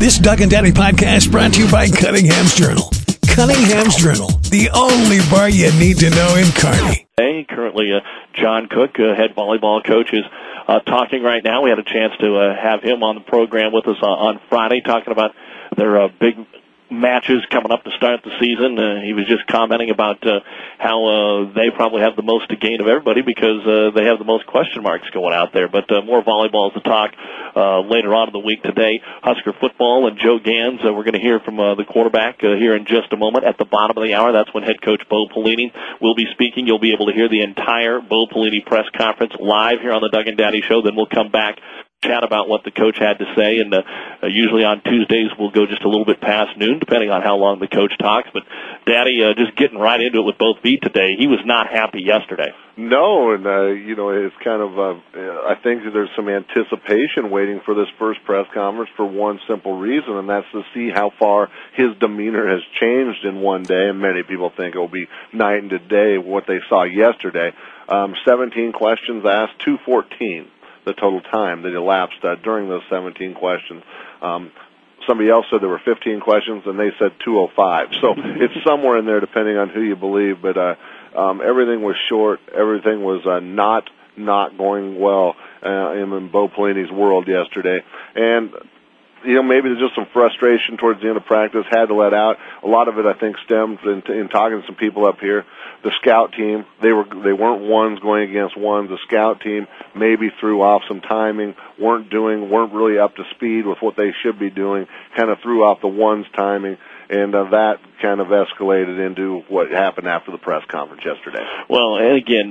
This Doug and Daddy podcast brought to you by Cunningham's Journal. Cunningham's Journal, the only bar you need to know in Kearney. Hey, currently John Cook, head volleyball coach, is talking right now. We had a chance to have him on the program with us on Friday, talking about their big matches coming up to start the season. He was just commenting about how they probably have the most to gain of everybody because they have the most question marks going out there. But more volleyball to talk later on in the week today. Husker football and Joe Gans. We're going to hear from the quarterback here in just a moment. At the bottom of the hour, that's when head coach Bo Pelini will be speaking. You'll be able to hear the entire Bo Pelini press conference live here on the Doug and Daddy Show. Then we'll come back, chat about what the coach had to say, and usually on Tuesdays we'll go just a little bit past noon, depending on how long the coach talks. But Daddy, just getting right into it with both feet today. He was not happy yesterday. No, and it's kind of I think that there's some anticipation waiting for this first press conference for one simple reason, and that's to see how far his demeanor has changed in one day. And many people think it will be night and day what they saw yesterday. 17 questions asked, 214. The total time that elapsed during those 17 questions. Somebody else said there were 15 questions, and they said 205. So it's somewhere in there, depending on who you believe. But everything was short. Everything was not going well in Bo Pelini's world yesterday. And maybe there's just some frustration towards the end of practice, had to let out. A lot of it, I think, stemmed in talking to some people up here. The scout team, they weren't ones going against ones. The scout team maybe threw off some timing, weren't really up to speed with what they should be doing, kind of threw off the ones timing, and that kind of escalated into what happened after the press conference yesterday. Well, and again,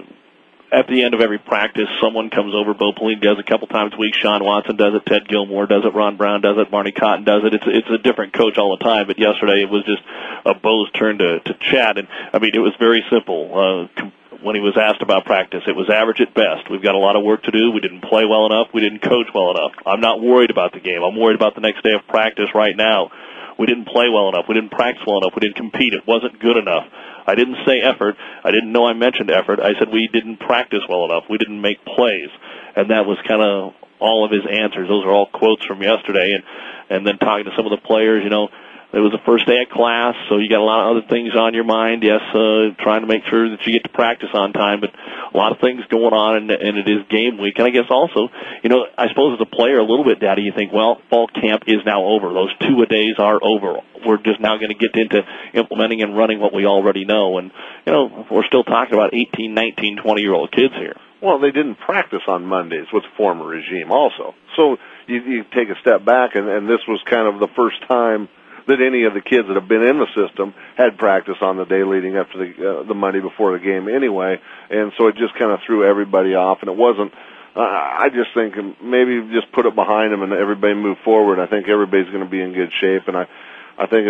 at the end of every practice, someone comes over. Bo Pelini does it a couple times a week. Sean Watson does it. Ted Gilmore does it. Ron Brown does it. Marnie Cotton does it. It's a different coach all the time. But yesterday it was just Bo's turn to chat. And, I mean, it was very simple. When he was asked about practice, it was average at best. We've got a lot of work to do. We didn't play well enough. We didn't coach well enough. I'm not worried about the game. I'm worried about the next day of practice right now. We didn't play well enough. We didn't practice well enough. We didn't compete. It wasn't good enough. I didn't say effort. I didn't know I mentioned effort. I said we didn't practice well enough. We didn't make plays. And that was kind of all of his answers. Those are all quotes from yesterday. And then talking to some of the players, it was the first day of class, so you got a lot of other things on your mind. Yes, trying to make sure that you get to practice on time, but a lot of things going on, and it is game week. And I guess also, I suppose as a player a little bit, Daddy, you think, well, fall camp is now over. Those 2-a-days are over. We're just now going to get into implementing and running what we already know. And, we're still talking about 18, 19, 20-year-old kids here. Well, they didn't practice on Mondays with the former regime also. So you take a step back, and this was kind of the first time that any of the kids that have been in the system had practice on the day leading up to the Monday before the game anyway, and so it just kind of threw everybody off, and it wasn't. I just think maybe just put it behind them and everybody move forward. I think everybody's going to be in good shape, and I think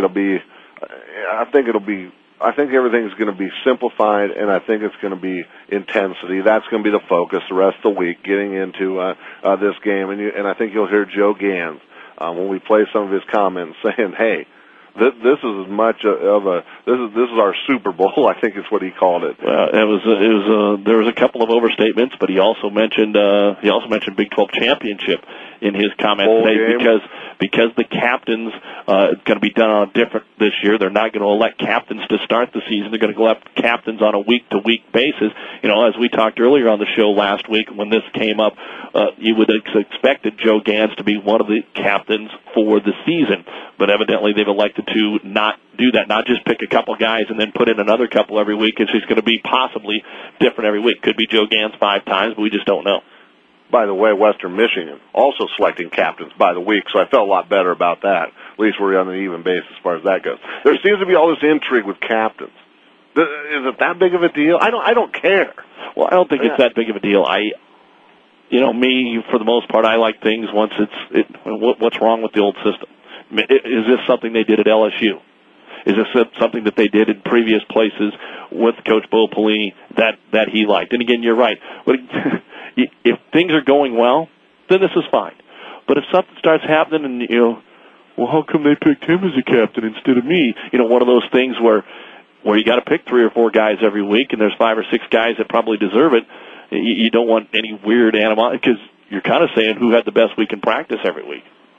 everything's going to be simplified, and I think it's going to be intensity. That's going to be the focus the rest of the week, getting into this game, and I think you'll hear Joe Gans when we play some of his comments saying, hey, this is as much of this is our Super Bowl, I think is what he called it. There was a couple of overstatements, but he also mentioned Big 12 championship in his comment today because the captains going to be done on different this year. They're not going to elect captains to start the season. They're going to elect captains on a week-to-week basis. As we talked earlier on the show last week when this came up, you would have expected Joe Gans to be one of the captains for the season, but evidently they've elected to not do that, not just pick a couple guys and then put in another couple every week. It's just going to be possibly different every week. Could be Joe Gans 5 times, but we just don't know. By the way, Western Michigan also selecting captains by the week, so I felt a lot better about that. At least we're on an even base as far as that goes. There seems to be all this intrigue with captains. Is it that big of a deal? I don't care. Well, I don't think it's that big of a deal. Me, for the most part, I like things once what's wrong with the old system? Is this something they did at LSU? Is this something that they did in previous places with Coach Bo Pelini that he liked? And again, you're right. But if things are going well, then this is fine. But if something starts happening and, well, how come they picked him as a captain instead of me? One of those things where you got to pick 3 or 4 guys every week, and there's 5 or 6 guys that probably deserve it. You don't want any weird animosity because you're kind of saying who had the best week in practice every week.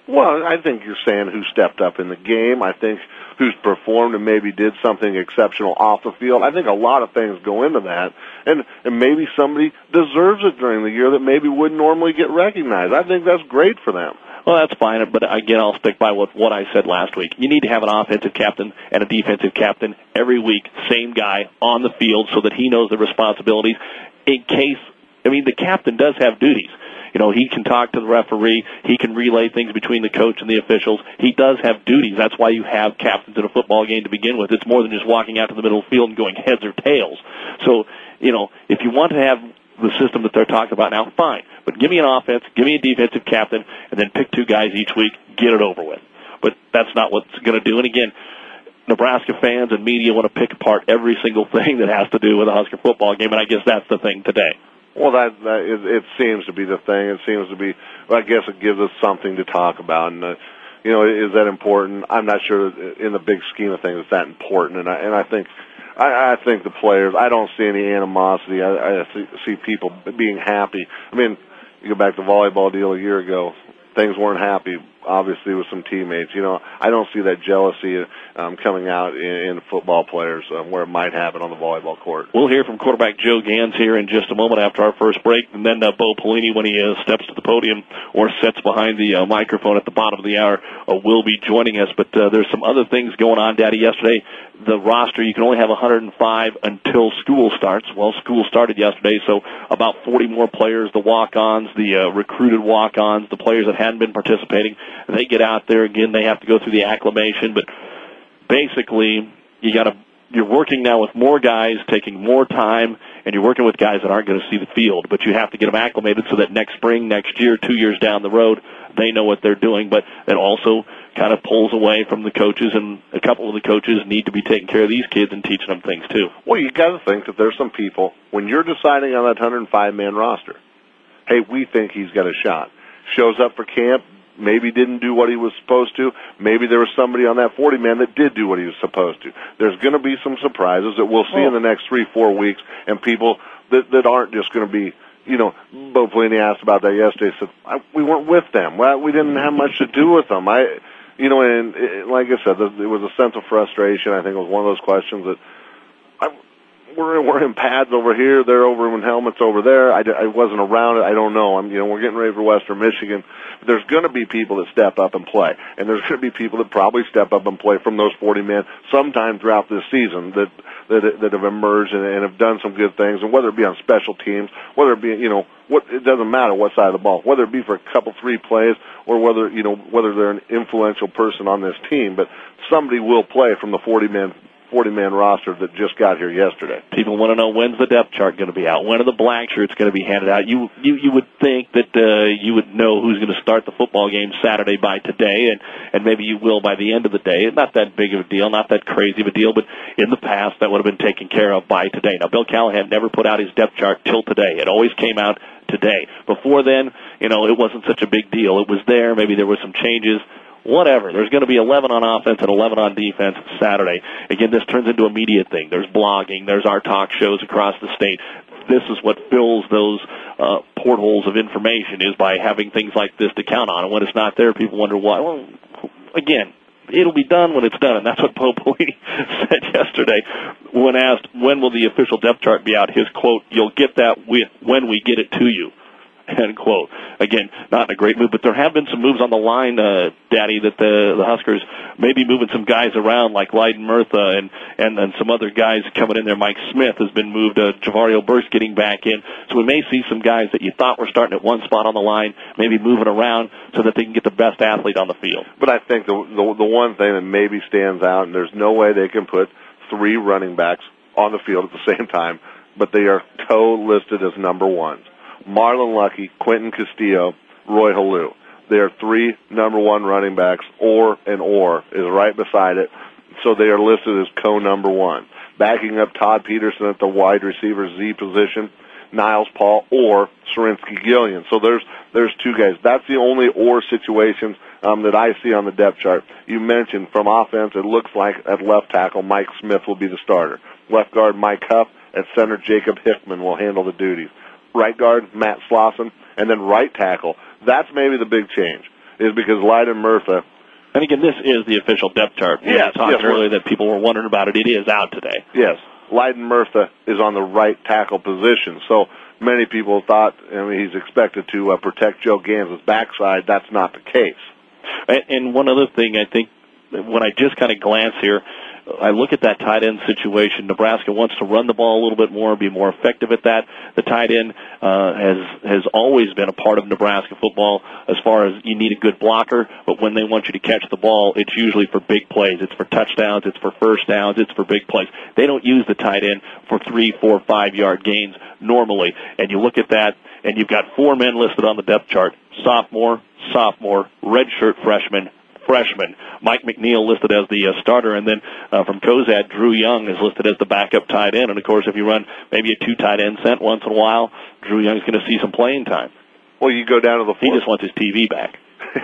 Well, I think you're saying who stepped up in the game. I think who's performed and maybe did something exceptional off the field. I think a lot of things go into that, and maybe somebody deserves it during the year that maybe wouldn't normally get recognized. I think that's great for them. Well, that's fine, but again, I'll stick by what I said last week. You need to have an offensive captain and a defensive captain every week, same guy on the field, so that he knows the responsibilities in case, the captain does have duties. He can talk to the referee. He can relay things between the coach and the officials. He does have duties. That's why you have captains in a football game to begin with. It's more than just walking out to the middle of the field and going heads or tails. So, if you want to have the system that they're talking about now, fine. But give me an offense, give me a defensive captain, and then pick 2 guys each week, get it over with. But that's not what's going to do. And again, Nebraska fans and media want to pick apart every single thing that has to do with a Husker football game, and I guess that's the thing today. Well, it seems to be the thing. It seems to be, I guess it gives us something to talk about. And, is that important? I'm not sure that in the big scheme of things it's that important. And I think the players, I don't see any animosity. I see people being happy. You go back to the volleyball deal a year ago. Things weren't happy, obviously, with some teammates. I don't see that jealousy coming out in football players where it might happen on the volleyball court. We'll hear from quarterback Joe Gans here in just a moment after our first break, and then Bo Pelini, when he steps to the podium or sits behind the microphone at the bottom of the hour, will be joining us. But there's some other things going on, Daddy. Yesterday, the roster, you can only have 105 until school starts. Well, school started yesterday, so about 40 more players, the walk-ons, the recruited walk-ons, the players that hadn't been participating, they get out there again. They have to go through the acclimation, but basically, you're working now with more guys, taking more time, and you're working with guys that aren't going to see the field. But you have to get them acclimated so that next spring, next year, 2 years down the road, they know what they're doing. But it also kind of pulls away from the coaches, and a couple of the coaches need to be taking care of these kids and teaching them things too. Well, you got to think that there's some people, when you're deciding on that 105-man roster, hey, we think he's got a shot. Shows up for camp, maybe didn't do what he was supposed to. Maybe there was somebody on that 40-man that did do what he was supposed to. There's going to be some surprises that we'll see in the next 3-4 weeks, and people that aren't just going to be, Bo Pelini asked about that yesterday, said, we weren't with them. Well, we didn't have much to do with them. And like I said, it was a sense of frustration. I think it was one of those questions that we're in pads over here, they're over in helmets over there. I wasn't around it. I don't know. We're getting ready for Western Michigan. But there's going to be people that step up and play, and there's going to be people that probably step up and play from those 40 men sometime throughout this season that have emerged and have done some good things. And whether it be on special teams, whether it be it doesn't matter what side of the ball, whether it be for a couple 3 plays or whether they're an influential person on this team, but somebody will play from the 40-man roster that just got here yesterday. People want to know, when's the depth chart going to be out? When are the blank shirts going to be handed out? You would think that you would know who's going to start the football game Saturday by today, and maybe you will by the end of the day. Not that big of a deal, not that crazy of a deal, but in the past that would have been taken care of by today. Now, Bill Callahan never put out his depth chart till today. It always came out today. Before then, it wasn't such a big deal. It was there. Maybe there were some changes. Whatever. There's going to be 11 on offense and 11 on defense Saturday. Again, this turns into a media thing. There's blogging. There's our talk shows across the state. This is what fills those portholes of information, is by having things like this to count on. And when it's not there, people wonder why. Well, again, it'll be done when it's done, and that's what Bo Pelini said yesterday when asked, when will the official depth chart be out? His quote, "You'll get that when we get it to you." End quote. Again, not in a great move, but there have been some moves on the line, Daddy, that the Huskers may be moving some guys around, like Leiden Murtha and some other guys coming in there. Mike Smith has been moved. Javario Burks getting back in. So we may see some guys that you thought were starting at one spot on the line, maybe moving around so that they can get the best athlete on the field. But I think the one thing that maybe stands out, and there's no way they can put 3 running backs on the field at the same time, but they are co-listed as number ones. Marlon Lucky, Quentin Castillo, Roy Halou. They are 3 number 1 running backs, or is right beside it, so they are listed as co-number 1. Backing up Todd Peterson at the wide receiver Z position, Niles Paul or Sarinsky Gillian. So there's 2 guys. That's the only or situations that I see on the depth chart. You mentioned from offense, it looks like at left tackle, Mike Smith will be the starter. Left guard, Mike Huff. At center, Jacob Hickman will handle the duties. Right guard, Matt Slauson, and then right tackle. That's maybe the big change. is because Lyden Murtha. And again, this is the official depth chart. We were talking earlier that people were wondering about it. It is out today. Yes. Lyden Murtha is on the right tackle position. So many people thought he's expected to protect Joe Gans' backside. That's not the case. And one other thing, I think, when I just kind of glance here, I look at that tight end situation. Nebraska wants to run the ball a little bit more, be more effective at that. The tight end has always been a part of Nebraska football as far as you need a good blocker, but when they want you to catch the ball, it's usually for big plays. It's for touchdowns, it's for first downs, it's for big plays. They don't use the tight end for 3, 4, 5-yard gains normally. And you look at that, and you've got 4 men listed on the depth chart: sophomore, redshirt freshman, Mike McNeil listed as the starter, and then from Cozad, Drew Young is listed as the backup tight end. And, of course, if you run maybe a 2 tight end set once in a while, Drew Young's going to see some playing time. Well, you go down to the fourth. He just wants his TV back.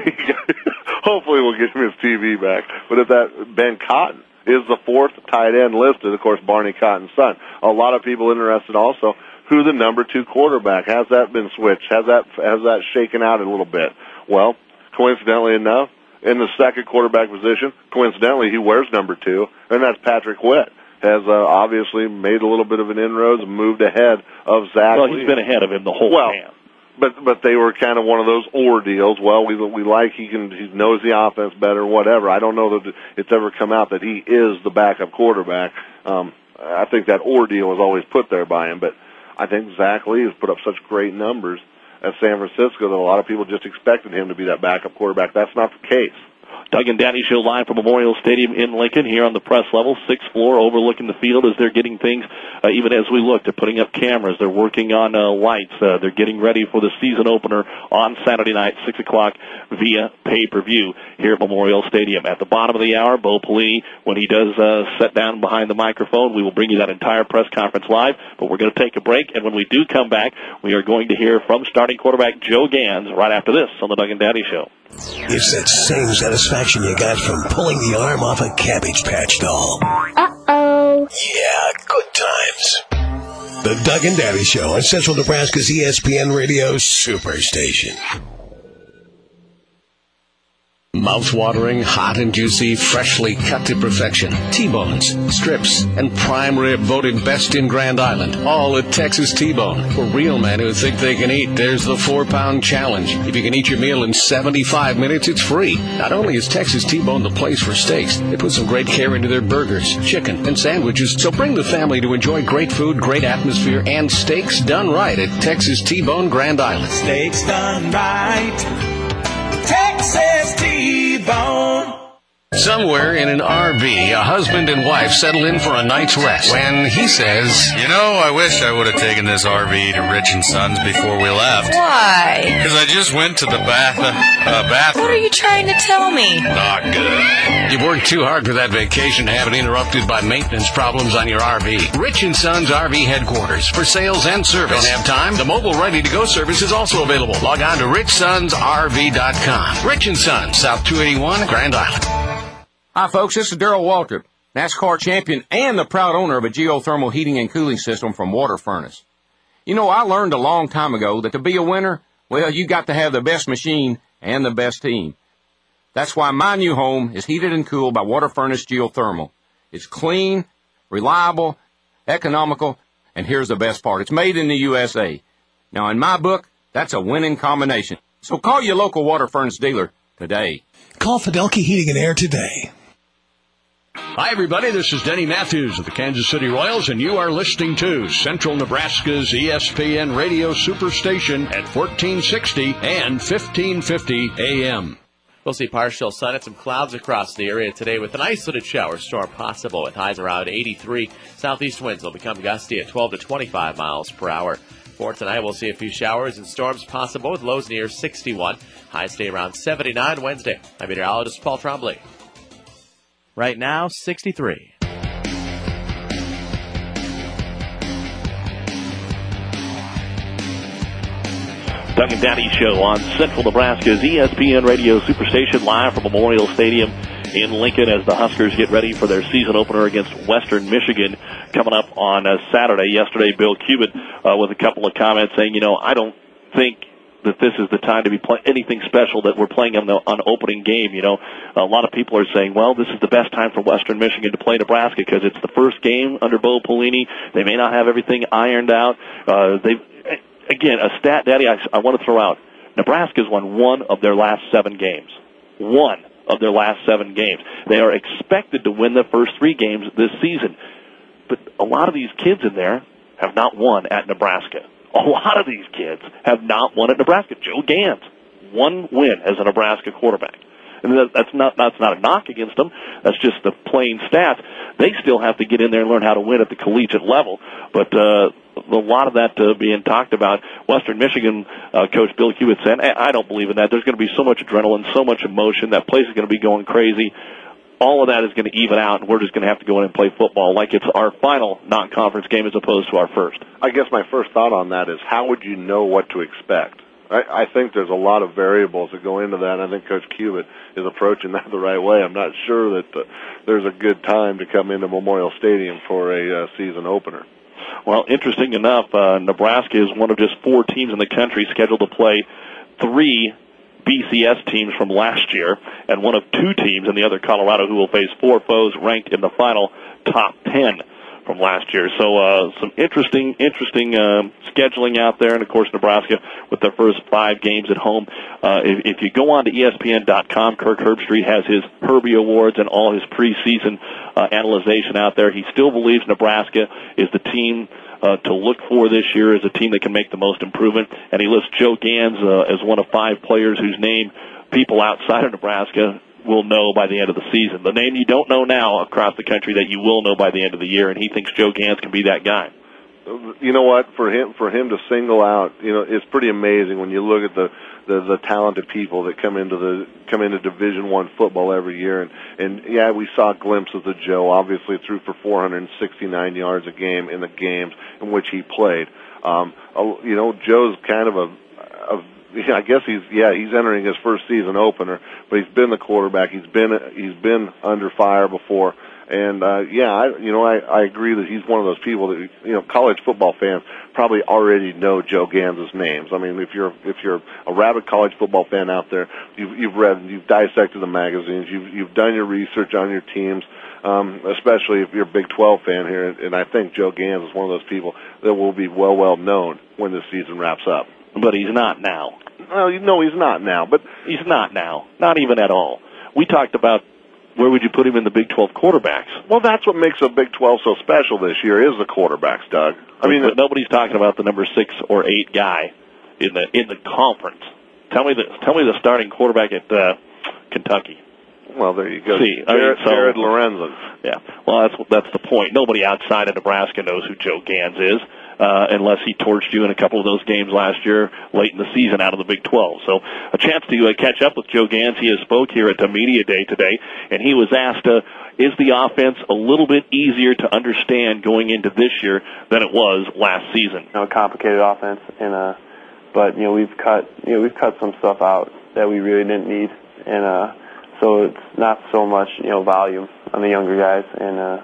Hopefully we'll get him his TV back. But if that Ben Cotton is the 4th tight end listed, of course, Barney Cotton's son. A lot of people interested also who the number 2 quarterback. Has that been switched? Has that shaken out a little bit? Well, coincidentally enough, in the second quarterback position, coincidentally, he wears number 2, and that's Patrick Witt. Has obviously made a little bit of an inroads and moved ahead of Zach Lee. He's been ahead of him the whole camp. But they were kind of one of those ordeals. Well, we like he knows the offense better, whatever. I don't know that it's ever come out that he is the backup quarterback. I think that ordeal was always put there by him, but I think Zach Lee has put up such great numbers at San Francisco that a lot of people just expected him to be that backup quarterback. That's not the case. Doug and Daddy Show live from Memorial Stadium in Lincoln here on the press level, 6th floor, overlooking the field as they're getting things, even as we look, they're putting up cameras, they're working on lights, they're getting ready for the season opener on Saturday night, 6 o'clock via pay-per-view here at Memorial Stadium. At the bottom of the hour, Bo Pelini, when he does sit down behind the microphone, we will bring you that entire press conference live, but we're going to take a break, and when we do come back, we are going to hear from starting quarterback Joe Gans right after this on the Doug and Daddy Show. It's that same satisfaction you got from pulling the arm off a Cabbage Patch doll. Uh-oh. Yeah, good times. The Doug and Daddy Show on Central Nebraska's ESPN Radio Superstation. Mouth-watering, hot and juicy, freshly cut to perfection. T-bones, strips, and prime rib voted best in Grand Island. All at Texas T-Bone. For real men who think they can eat, there's the 4-pound challenge. If you can eat your meal in 75 minutes, it's free. Not only is Texas T-Bone the place for steaks, they put some great care into their burgers, chicken, and sandwiches. So bring the family to enjoy great food, great atmosphere, and steaks done right at Texas T-Bone Grand Island. Steaks done right. Texas T-Bone. Somewhere in an RV, a husband and wife settle in for a night's rest when he says, "You know, I wish I would have taken this RV to Rich & Sons before we left. Why? Because I just went to the bathroom. What are you trying to tell me? Not good. You've worked too hard for that vacation to have it interrupted by maintenance problems on your RV. Rich & Sons RV headquarters for sales and service. Don't have time? The mobile ready-to-go service is also available. Log on to richsonsrv.com. Rich & Sons, South 281, Grand Island. Hi, folks. This is Darrell Waltrip, NASCAR champion and the proud owner of a geothermal heating and cooling system from Water Furnace. You know, I learned a long time ago that to be a winner, well, you got to have the best machine and the best team. That's why my new home is heated and cooled by Water Furnace Geothermal. It's clean, reliable, economical, and here's the best part. It's made in the USA. Now, in my book, that's a winning combination. So call your local Water Furnace dealer today. Call Fidelki Heating and Air today. Hi, everybody. This is Denny Matthews of the Kansas City Royals, and you are listening to Central Nebraska's ESPN Radio Superstation at 1460 and 1550 AM. We'll see partial sun and some clouds across the area today with an isolated shower storm possible with highs around 83. Southeast winds will become gusty at 12 to 25 miles per hour. For tonight, we'll see a few showers and storms possible with lows near 61. Highs stay around 79 Wednesday. I'm meteorologist Paul Trombley. Right now, 63. Doug and Daddy Show on Central Nebraska's ESPN Radio Superstation, live from Memorial Stadium in Lincoln as the Huskers get ready for their season opener against Western Michigan coming up on Saturday. Yesterday, Bill Cubitt with a couple of comments saying, I don't think that this is the time to be playing anything special, that we're playing on opening game. You know, a lot of people are saying, well, this is the best time for Western Michigan to play Nebraska because it's the first game under Bo Pelini. They may not have everything ironed out. Again, a stat, Daddy, I want to throw out. Nebraska's won 1 of their last 7 games. 1 of their last 7 games. They are expected to win the first 3 games this season. But a lot of these kids in there have not won at Nebraska. A lot of these kids have not won at Nebraska. Joe Gans, 1 win as a Nebraska quarterback. And that's not a knock against them. That's just the plain stats. They still have to get in there and learn how to win at the collegiate level. But a lot of that being talked about, Western Michigan coach Bill Hewitt said, I don't believe in that. There's going to be so much adrenaline, so much emotion. That place is going to be going crazy. All of that is going to even out, and we're just going to have to go in and play football like it's our final non-conference game as opposed to our first. I guess my first thought on that is, how would you know what to expect? I think there's a lot of variables that go into that, and I think Coach Hewitt is approaching that the right way. I'm not sure that there's a good time to come into Memorial Stadium for a season opener. Well, interesting enough, Nebraska is one of just 4 teams in the country scheduled to play 3 BCS teams from last year, and one of 2 teams in the other Colorado who will face 4 foes ranked in the final top 10 from last year. So some interesting scheduling out there, and of course Nebraska with their first 5 games at home. If you go on to ESPN.com, Kirk Herbstreit has his Herbie Awards and all his preseason analyzation out there. He still believes Nebraska is the team to look for this year, as a team that can make the most improvement, and he lists Joe Gans as one of 5 players whose name people outside of Nebraska will know by the end of the season. The name you don't know now across the country that you will know by the end of the year, and he thinks Joe Gans can be that guy. You know what? For him to single out, it's pretty amazing when you look at the talented people that come into Division I football every year. And yeah, we saw glimpses of Joe. Obviously, threw for 469 yards a game in the games in which he played. Joe's kind of I guess he's entering his first season opener, but he's been the quarterback. He's been under fire before. And I agree that he's one of those people that college football fans probably already know Joe Gans' names. I mean, if you're a rabid college football fan out there, you've read, you've dissected the magazines, you've done your research on your teams, especially if you're a Big 12 fan here. And I think Joe Gans is one of those people that will be well known when this season wraps up. But he's not now. Well, he's not now. But he's not now. Not even at all. We talked about where would you put him in the Big 12 quarterbacks? Well, that's what makes a Big 12 so special this year is the quarterbacks, Doug. But nobody's talking about the number 6 or 8 guy in the conference. Tell me the starting quarterback at Kentucky. Well, there you go. See, Jared Lorenzen. Yeah. Well, that's the point. Nobody outside of Nebraska knows who Joe Gans is. Unless he torched you in a couple of those games last year late in the season out of the Big 12. So a chance to catch up with Joe Gans. He has spoke here at the media day today, and he was asked, is the offense a little bit easier to understand going into this year than it was last season? A complicated offense, but we've cut some stuff out that we really didn't need, and so it's not so much volume on the younger guys, and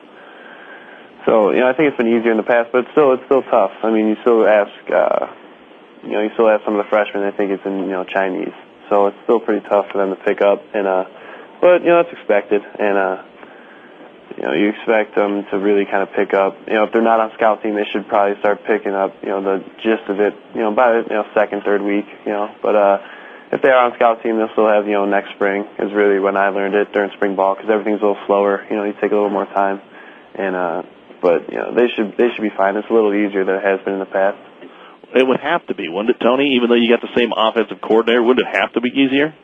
so I think it's been easier in the past, but it's still tough. I mean, you still ask some of the freshmen, they think it's in Chinese, so it's still pretty tough for them to pick up, and but that's expected, and you expect them to really kind of pick up. If they're not on scout team, they should probably start picking up the gist of it by second, third week, but if they are on scout team, they'll still have next spring is really when I learned it during spring ball, because everything's a little slower. You take a little more time, and but they should be fine. It's a little easier than it has been in the past. It would have to be, wouldn't it, Tony? Even though you got the same offensive coordinator, wouldn't it have to be easier?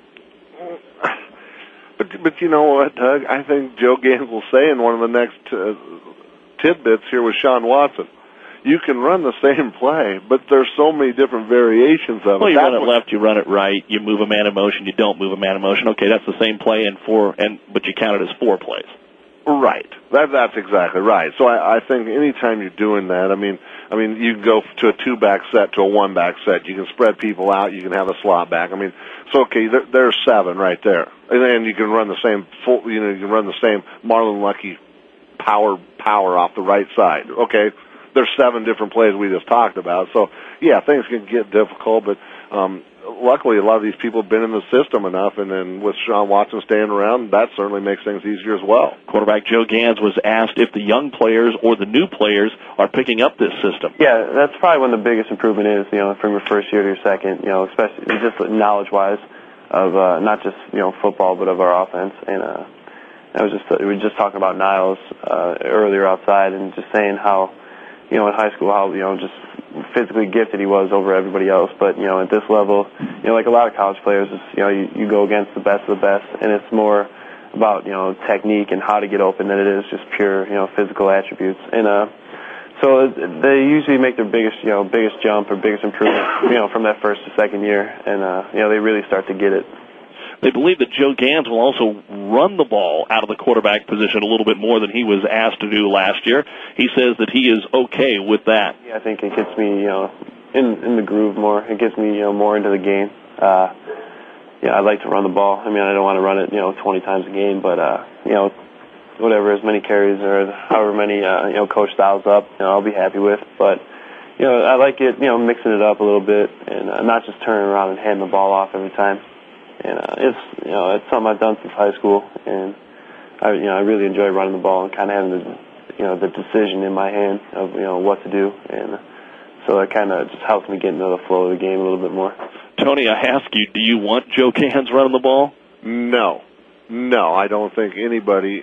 But you know what, Doug? I think Joe Gans will say in one of the next tidbits here with Sean Watson, you can run the same play, but there's so many different variations of it. Well, you run it left, you run it right, you move a man in motion, you don't move a man in motion. Okay, that's the same play but you count it as 4 plays. Right. That's exactly right. So I think anytime you're doing that, I mean, you can go to a 2-back set to a 1-back set. You can spread people out. You can have a slot back. I mean, so okay, there's 7 right there, and then you can run the same you can run the same Marlon Lucky power off the right side. Okay, there's 7 different plays we just talked about. So yeah, things can get difficult, but luckily, a lot of these people have been in the system enough, and then with Sean Watson staying around, that certainly makes things easier as well. Quarterback Joe Gans was asked if the young players or the new players are picking up this system. Yeah, that's probably when the biggest improvement is, from your first year to your second, especially just knowledge-wise of not just, football, but of our offense. And we were just talking about Niles earlier outside and just saying how, in high school, how, just physically gifted he was over everybody else. But, at this level, like a lot of college players, it's, you go against the best of the best, and it's more about, technique and how to get open than it is just pure, physical attributes. And so they usually make their biggest jump or biggest improvement, from that first to second year, and, they really start to get it. They believe that Joe Gans will also run the ball out of the quarterback position a little bit more than he was asked to do last year. He says that he is okay with that. Yeah, I think it gets me, in the groove more. It gets me, more into the game. I like to run the ball. I mean, I don't want to run it, 20 times a game, but, whatever, as many carries or however many, coach styles up, I'll be happy with. But, I like it, mixing it up a little bit and not just turning around and handing the ball off every time. And it's something I've done since high school, and I really enjoy running the ball and kind of having the decision in my hand of what to do, and so that kind of just helps me get into the flow of the game a little bit more. Tony, I ask you, do you want Joe Gans running the ball? No, I don't think anybody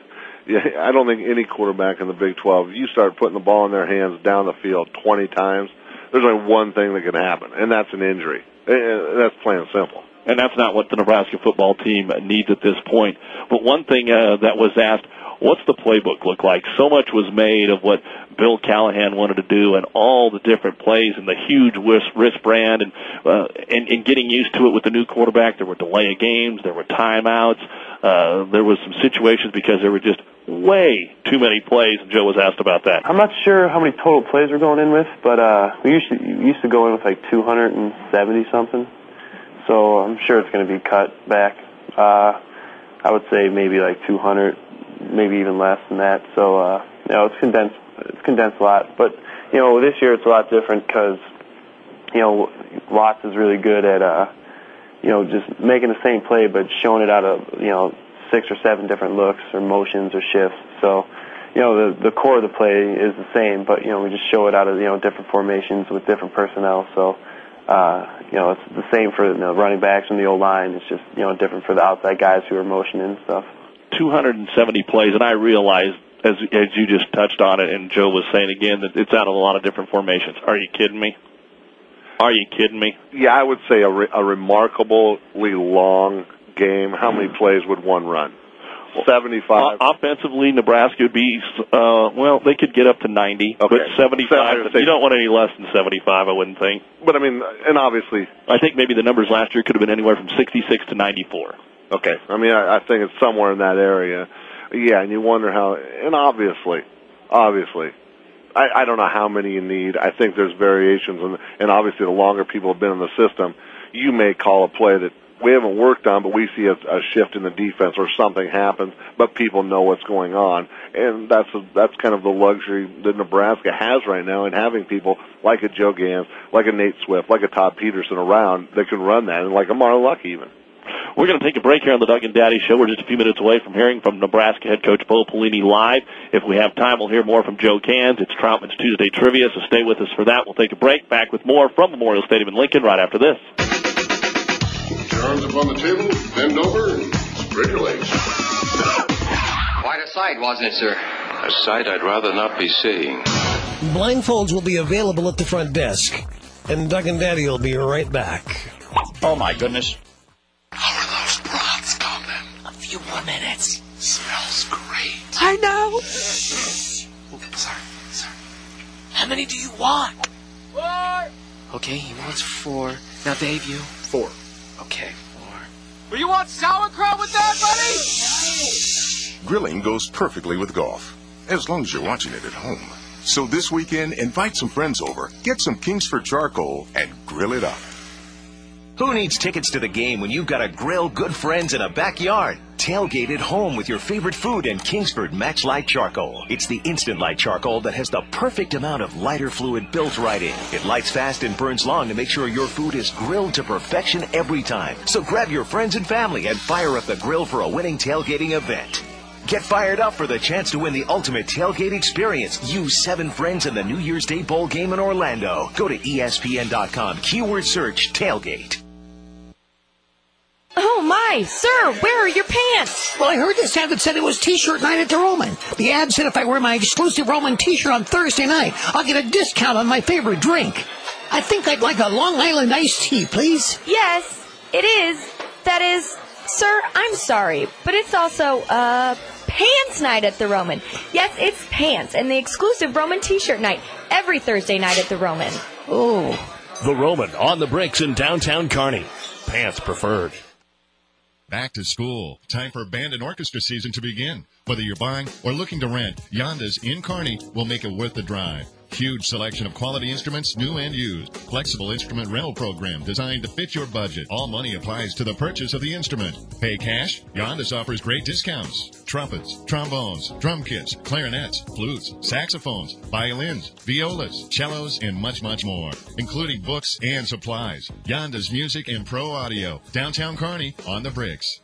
I don't think any quarterback in the Big 12. You start putting the ball in their hands down the field 20 times, there's only one thing that can happen, and that's an injury. That's plain and simple. And that's not what the Nebraska football team needs at this point. But one thing that was asked, what's the playbook look like? So much was made of what Bill Callahan wanted to do and all the different plays and the huge wristband and getting used to it with the new quarterback. There were delay of games. There were timeouts. There was some situations because there were just way too many plays, and Joe was asked about that. I'm not sure how many total plays we're going in with, but we used to go in with like 270-something. So I'm sure it's going to be cut back. I would say maybe like 200, maybe even less than that. So it's condensed. It's condensed a lot. But this year it's a lot different because Watts is really good at just making the same play but showing it out of 6 or 7 different looks or motions or shifts. So the core of the play is the same, but we just show it out of different formations with different personnel. So. It's the same for the running backs and the O-line. It's just, different for the outside guys who are motioning and stuff. 270 plays, and I realize, as you just touched on it, and Joe was saying again, that it's out of a lot of different formations. Are you kidding me? Yeah, I would say a remarkably long game. How many plays would one run? 75. Offensively, Nebraska would be, they could get up to 90, okay. But 75, you don't want any less than 75, I wouldn't think. But, and obviously... I think maybe the numbers last year could have been anywhere from 66 to 94. Okay. I think it's somewhere in that area. Yeah, and you wonder how... And obviously, I don't know how many you need. I think there's variations, and obviously the longer people have been in the system, you may call a play that we haven't worked on, but we see a shift in the defense or something happens, but people know what's going on. And that's kind of the luxury that Nebraska has right now in having people like a Joe Gans, like a Nate Swift, like a Todd Peterson around that can run that, and like a Marlon Luck even. We're going to take a break here on the Doug and Daddy Show. We're just a few minutes away from hearing from Nebraska head coach Bo Pelini live. If we have time, we'll hear more from Joe Gans. It's Troutman's Tuesday Trivia, so stay with us for that. We'll take a break. Back with more from Memorial Stadium in Lincoln right after this. Put your arms up on the table, bend over, and spread your legs. Quite a sight, wasn't it, sir? A sight I'd rather not be seeing. Blindfolds will be available at the front desk, and Doug and Daddy will be right back. Oh, my goodness. How are those prawns coming? A few more minutes. Smells great. I know. Shh. Sorry. How many do you want? 4. Okay, he wants 4. Now, Dave, you? 4. Okay, 4. Well, you want sauerkraut with that, buddy? Grilling goes perfectly with golf, as long as you're watching it at home. So this weekend, invite some friends over, get some Kingsford charcoal, and grill it up. Who needs tickets to the game when you've got a grill, good friends, and a backyard? Tailgate at home with your favorite food and Kingsford Max Light Charcoal. It's the instant light charcoal that has the perfect amount of lighter fluid built right in. It lights fast and burns long to make sure your food is grilled to perfection every time. So grab your friends and family and fire up the grill for a winning tailgating event. Get fired up for the chance to win the ultimate tailgate experience. You 7 friends in the New Year's Day bowl game in Orlando. Go to ESPN.com, keyword search tailgate. Oh my, sir, where are your pants? Well, I heard this ad that said it was T-shirt night at the Roman. The ad said if I wear my exclusive Roman T-shirt on Thursday night, I'll get a discount on my favorite drink. I think I'd like a Long Island iced tea, please. Yes, it is. That is, sir, I'm sorry, but it's also, pants night at the Roman. Yes, it's pants and the exclusive Roman T-shirt night every Thursday night at the Roman. Oh. The Roman on the bricks in downtown Kearney. Pants preferred. Back to school. Time for band and orchestra season to begin. Whether you're buying or looking to rent, Yonda's in Kearney will make it worth the drive. Huge selection of quality instruments, new and used. Flexible instrument rental program designed to fit your budget. All money applies to the purchase of the instrument. Pay cash? Yonda's offers great discounts. Trumpets, trombones, drum kits, clarinets, flutes, saxophones, violins, violas, cellos, and much, much more, including books and supplies. Yonda's Music and Pro Audio. Downtown Kearney on the bricks.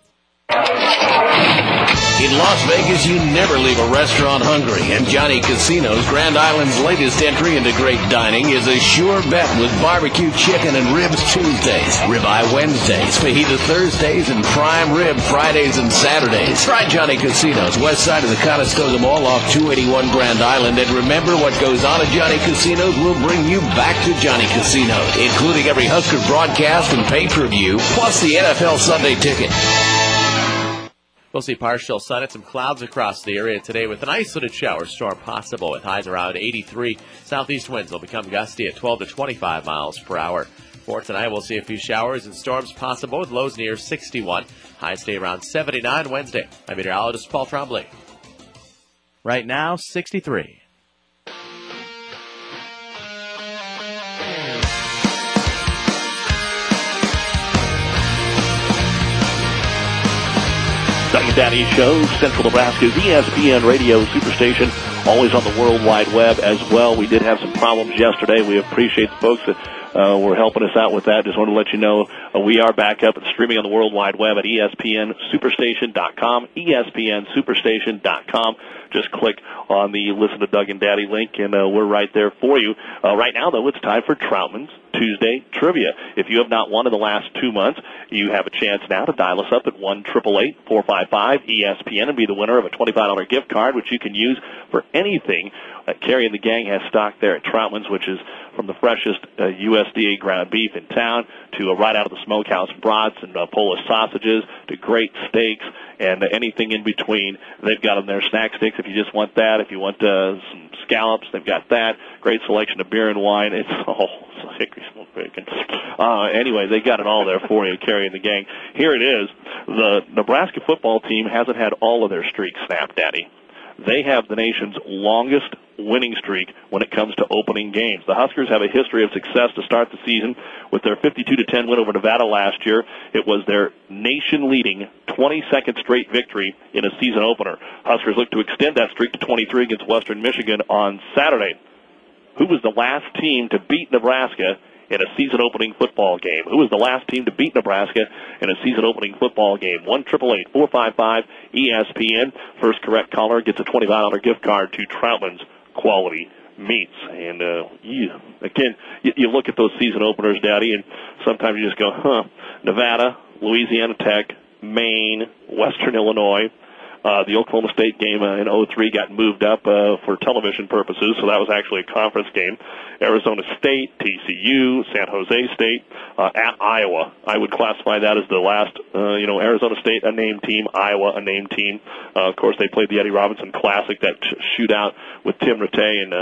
In Las Vegas, you never leave a restaurant hungry, and Johnny Casino's Grand Island's latest entry into great dining is a sure bet with barbecue chicken and ribs Tuesdays, ribeye Wednesdays, fajita Thursdays, and prime rib Fridays and Saturdays. Try Johnny Casino's, west side of the Conestoga Mall off 281 Grand Island, and remember what goes on at Johnny Casino's will bring you back to Johnny Casino's, including every Husker broadcast and pay-per-view, plus the NFL Sunday ticket. We'll see partial sun and some clouds across the area today with an isolated shower storm possible with highs around 83. Southeast winds will become gusty at 12 to 25 miles per hour. For tonight, we'll see a few showers and storms possible with lows near 61. Highs stay around 79 Wednesday. I'm meteorologist Paul Trombley. Right now, 63. Doug and Daddy Show, Central Nebraska's ESPN Radio Superstation, always on the World Wide Web as well. We did have some problems yesterday. We appreciate the folks that were helping us out with that. Just want to let you know we are back up and streaming on the World Wide Web at ESPNSuperstation.com, ESPNSuperstation.com. Just click on the Listen to Doug and Daddy link, and we're right there for you. Right now, though, it's time for Troutman's Tuesday Trivia. If you have not won in the last 2 months, you have a chance now to dial us up at 1-888-455-ESPN and be the winner of a $25 gift card, which you can use for anything. Carrie and the gang has stock there at Troutman's, which is from the freshest USDA ground beef in town to right out of the smokehouse brats and Polish sausages to great steaks and anything in between. They've got them there. Snack sticks if you just want that. If you want some scallops, they've got that. Great selection of beer and wine. It's hickory smoked bacon. Anyway, they got it all there for you, Carrie and the gang. Here it is. The Nebraska football team hasn't had all of their streaks snapped, Daddy. They have the nation's longest winning streak when it comes to opening games. The Huskers have a history of success to start the season with their 52-10 win over Nevada last year. It was their nation-leading 22nd straight victory in a season opener. Huskers look to extend that streak to 23 against Western Michigan on Saturday. Who was the last team to beat Nebraska in a season-opening football game? Who was the last team to beat Nebraska in a season-opening football game? 1-888-455-ESPN. First correct caller gets a $25 gift card to Troutman's Quality Meats. And, you look at those season openers, Daddy, and sometimes you just go, Nevada, Louisiana Tech, Maine, Western Illinois. The Oklahoma State game in 03 got moved up for television purposes, so that was actually a conference game. Arizona State, TCU, San Jose State, at Iowa. I would classify that as the last, Arizona State, a named team, Iowa, a named team. Of course, they played the Eddie Robinson Classic, that shootout with Tim Rattay in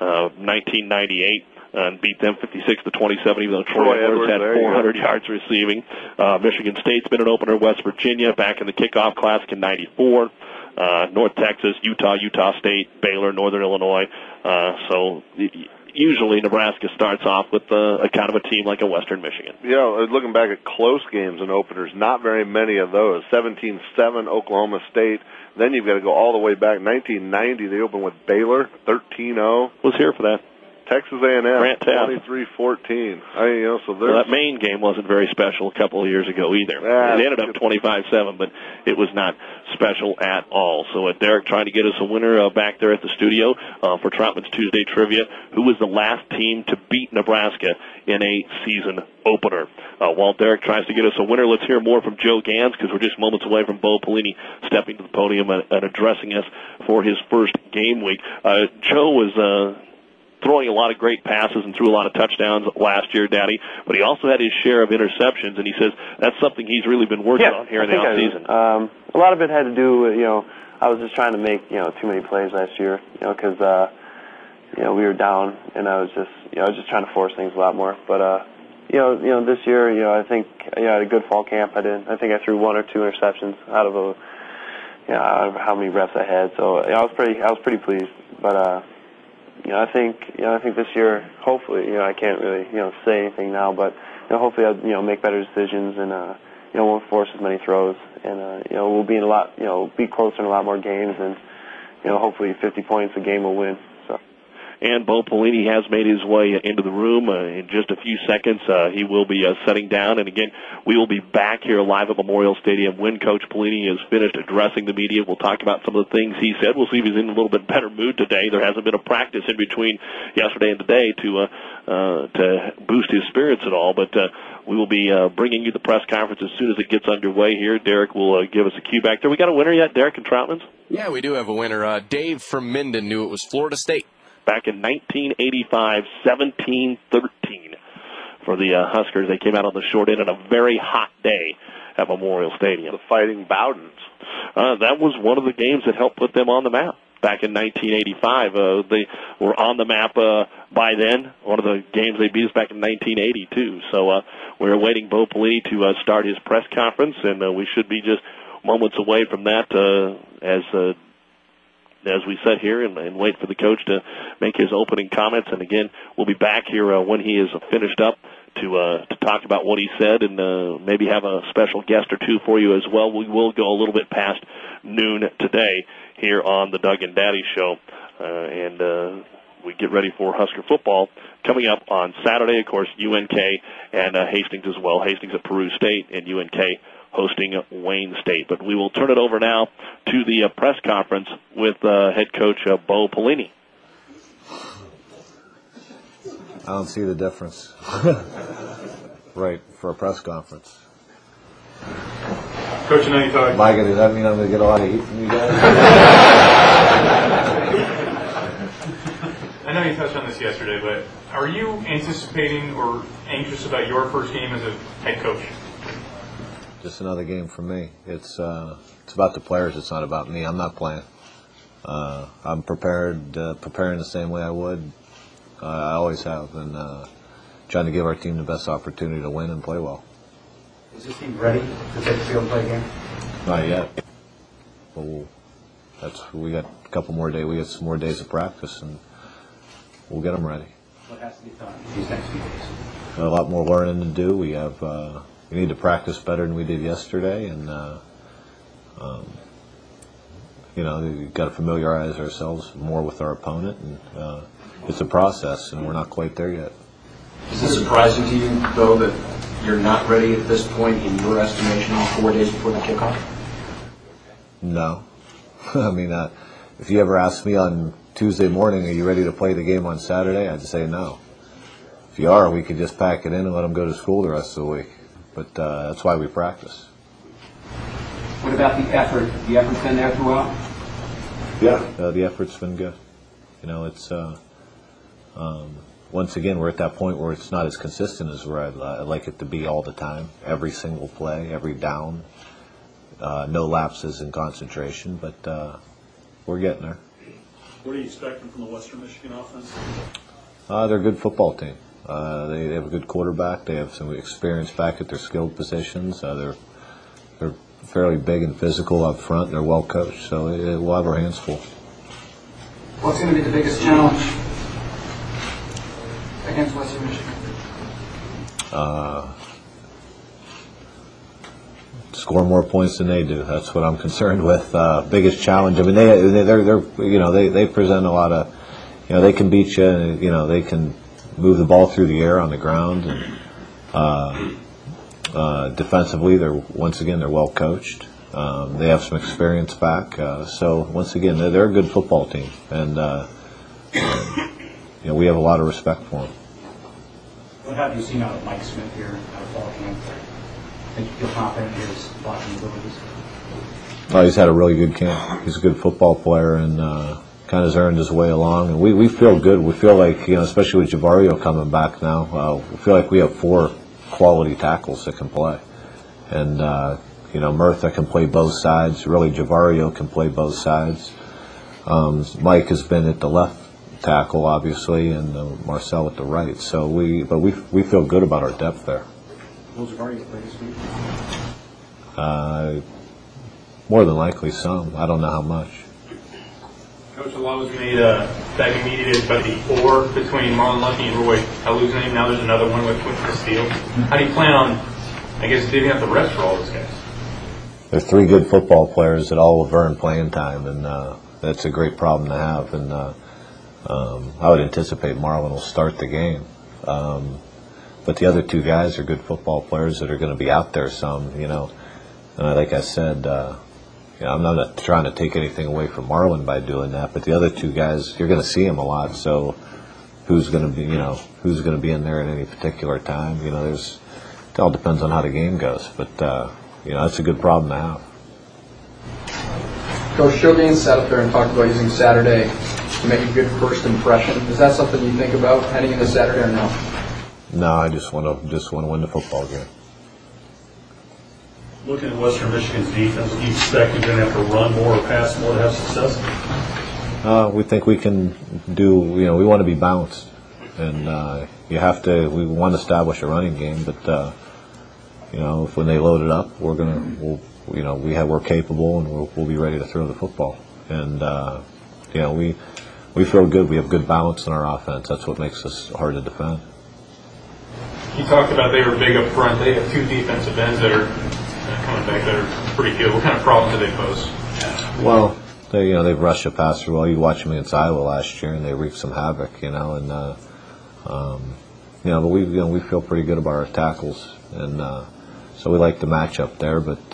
1998. And beat them 56-27, even though Troy Edwards had 400 yards receiving. Michigan State's been an opener. West Virginia back in the kickoff classic in 94. North Texas, Utah State, Baylor, Northern Illinois. So usually Nebraska starts off with a kind of a team like a Western Michigan. Yeah, looking back at close games and openers, not very many of those. 17-7 Oklahoma State. Then you've got to go all the way back. 1990, they opened with Baylor, 13-0. Was here for that. Texas A&M, Grant Teaff. 23-14. So that Maine game wasn't very special a couple of years ago either. It ended up 25-7, but it was not special at all. So Derek trying to get us a winner back there at the studio for Troutman's Tuesday Trivia. Who was the last team to beat Nebraska in a season opener? While Derek tries to get us a winner, let's hear more from Joe Gans, because we're just moments away from Bo Pelini stepping to the podium and addressing us for his first game week. Joe was throwing a lot of great passes and threw a lot of touchdowns last year, Daddy, but he also had his share of interceptions, and he says that's something he's really been working on here in the offseason. A lot of it had to do with, I was just trying to make, too many plays last year, because, we were down, and I was just trying to force things a lot more. But, this year, I think, I had a good fall camp. I think I threw 1 or 2 interceptions out of how many reps I had. So, I was pretty pleased. But, I think this year, hopefully, I can't really, say anything now, but, hopefully I'll, make better decisions and, won't force as many throws, and, we'll be be closer in a lot more games, and, hopefully 50 points a game will win. So. And Bo Pelini has made his way into the room in just a few seconds. He will be setting down. And again, we will be back here live at Memorial Stadium when Coach Pelini is finished addressing the media. We'll talk about some of the things he said. We'll see if he's in a little bit better mood today. There hasn't been a practice in between yesterday and today to boost his spirits at all. But we will be bringing you the press conference as soon as it gets underway here. Derek will give us a cue back there. We got a winner yet, Derek and Troutman's? Yeah, we do have a winner. Dave from Minden knew it was Florida State. Back in 1985, 17-13 for the Huskers. They came out on the short end on a very hot day at Memorial Stadium. The Fighting Bowdens. That was one of the games that helped put them on the map. Back in 1985, they were on the map by then. One of the games they beat us back in 1982. So we're awaiting Bo Pelini to start his press conference, and we should be just moments away from that as we sit here and wait for the coach to make his opening comments. And again, we'll be back here when he is finished up to talk about what he said, and maybe have a special guest or two for you as well. We will go a little bit past noon today here on the Doug and Daddy Show, and we get ready for Husker football coming up on Saturday. Of course, UNK and Hastings as well. Hastings at Peru State and UNK hosting Wayne State. But we will turn it over now to the press conference with head coach Bo Pelini. I don't see the difference. Right, for a press conference. Coach, I know you talked. Mike, does that mean I'm going to get a lot of heat from you guys? I know you touched on this yesterday, but are you anticipating or anxious about your first game as a head coach? Just another game for me. It's about the players. It's not about me. I'm not playing. I'm preparing the same way I would. I always have, and trying to give our team the best opportunity to win and play well. Is this team ready to take the field and play again? Not yet. Well, we got a couple more days. We got some more days of practice, and we'll get them ready. What has to be done these next few days? Got a lot more learning to do. We have. We need to practice better than we did yesterday, and we've got to familiarize ourselves more with our opponent, and it's a process, and we're not quite there yet. Is this surprising to you, though, that you're not ready at this point in your estimation 4 days before the kickoff? No. I mean, if you ever asked me on Tuesday morning, are you ready to play the game on Saturday, I'd say no. If you are, we could just pack it in and let them go to school the rest of the week. But that's why we practice. What about the effort? The effort's been there throughout? Yeah, the effort's been good. It's once again, we're at that point where it's not as consistent as where I'd like it to be all the time. Every single play, every down, no lapses in concentration, but we're getting there. What are you expecting from the Western Michigan offense? They're a good football team. They have a good quarterback. They have some experience back at their skilled positions. They're fairly big and physical up front. They're well coached, so we'll have our hands full. What's going to be the biggest challenge? against Western Michigan? Score more points than they do. That's what I'm concerned with. Biggest challenge. I mean, they present a lot of, they can beat you. They can move the ball through the air on the ground. And, defensively, they're well coached. They have some experience back. So once again, they're a good football team, and we have a lot of respect for them. What have you seen out of Mike Smith here out of fall camp? I think you feel confident in his blocking abilities? Oh, he's had a really good camp. He's a good football player and kind of has earned his way along. And we feel good. We feel like, especially with Javario coming back now, we feel like we have 4 quality tackles that can play. And, Murtha can play both sides. Really, Javario can play both sides. Mike has been at the left tackle, obviously, and Marcel at the right. So we feel good about our depth there. Will Javario play this week? More than likely some. I don't know how much. Coach, a lot was made back immediately about the 4 between Marlon Lucky and Roy Haluzane. Now there's another one with Castile. How do you plan on, divvying up the rest for all those guys? There's 3 good football players that all have earned playing time, and that's a great problem to have. And I would anticipate Marlon will start the game. But the other 2 guys are good football players that are going to be out there some, like I said, I'm not trying to take anything away from Marlon by doing that, but the other 2 guys, you're going to see them a lot, so who's going to be in there at any particular time, it all depends on how the game goes, but, that's a good problem to have. Coach Shogane sat up there and talked about using Saturday to make a good first impression. Is that something you think about heading into Saturday or no? No, I just want to win the football game. Looking at Western Michigan's defense, do you expect you're going to have to run more or pass more to have success? We think we can do. We want to be balanced, and we want to establish a running game. But if when they load it up, we're capable, and we'll be ready to throw the football. And we feel good. We have good balance in our offense. That's what makes us hard to defend. You talked about they were big up front. They have 2 defensive ends that are coming back that are pretty good. What kind of problems do they pose? Well, they've rushed the passer well. You watch them against Iowa last year, and they wreaked some havoc. But we feel pretty good about our tackles, and so we like the matchup there. But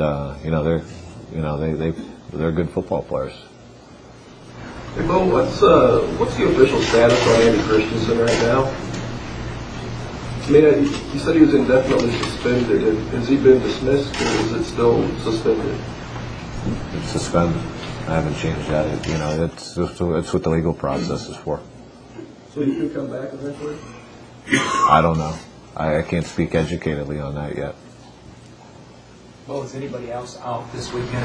they're good football players. Hey, Bo, what's the official status on Andy Christensen right now? I mean, you said he was indefinitely suspended. Has he been dismissed, or is it still suspended? It's suspended. I haven't changed that. It's what the legal process is for. So he can come back eventually? I don't know. I can't speak educatedly on that yet. Well, is anybody else out this weekend?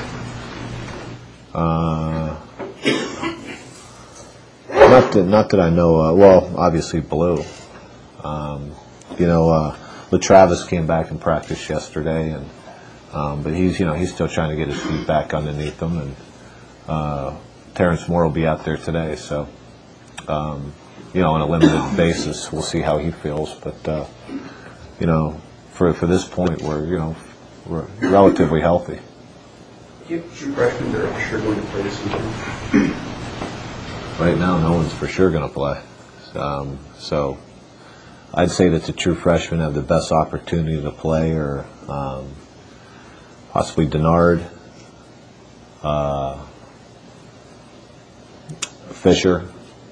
Not that I know. Well, obviously Blue. LaTravis came back and practiced yesterday, and but he's still trying to get his feet back underneath him, and Terrence Moore will be out there today, so on a limited basis, we'll see how he feels. But for this point, we're relatively healthy. Do you have true freshmen that are for sure going to play this weekend? Right now, no one's for sure going to play. So I'd say that the true freshmen have the best opportunity to play, or possibly Denard, Fisher.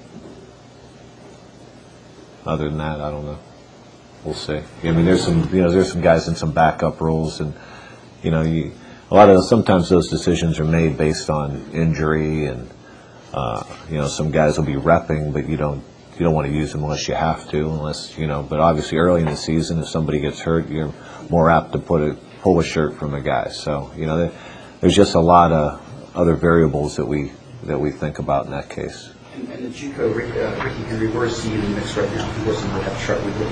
Other than that, I don't know. We'll see. I mean, there's some guys in some backup roles, and sometimes those decisions are made based on injury, and some guys will be repping, but you don't want to use them unless you have to, but obviously early in the season, if somebody gets hurt, you're more apt to pull a shirt from a guy. So, there's just a lot of other variables that we think about in that case. And the JUCO, Ricky Henry, where is he in the mix right now? He wasn't really sharp with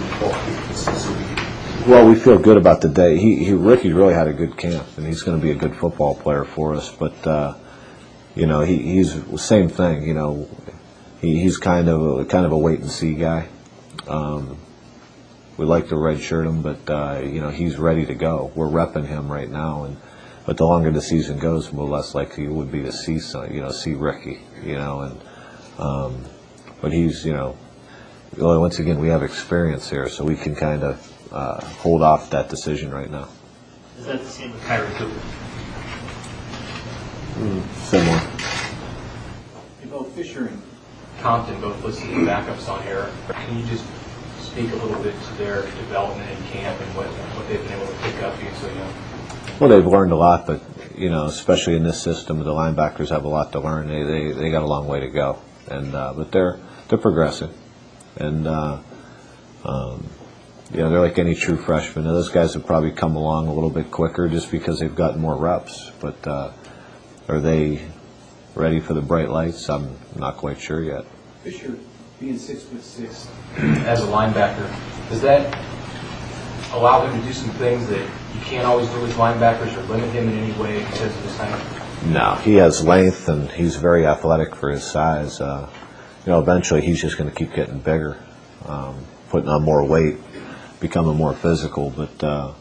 the Well, we feel good about the day. Ricky really had a good camp, and he's going to be a good football player for us. But he's the same thing. He's kind of a wait and see guy. we'd like to redshirt him, but he's ready to go. We're repping him right now, but the longer the season goes, the less likely it would be to see Ricky, but he's, once again, we have experience here, so we can kind of hold off that decision right now. Is that the same with Kyrie Cooper? Similar. Both Fisher and Compton both listed as backups on here. Can you just speak a little bit to their development in camp and what they've been able to pick up being so young? Well, they've learned a lot, but especially in this system, the linebackers have a lot to learn. They got a long way to go, and but they're progressing, and they're like any true freshman. Now, those guys have probably come along a little bit quicker just because they've gotten more reps. But are they ready for the bright lights? I'm not quite sure yet. Fisher being 6'6" as a linebacker, does that allow him to do some things that you can't always do with linebackers, or limit him in any way because of his height? No, he has length and he's very athletic for his size. Eventually he's just going to keep getting bigger, putting on more weight, becoming more physical. But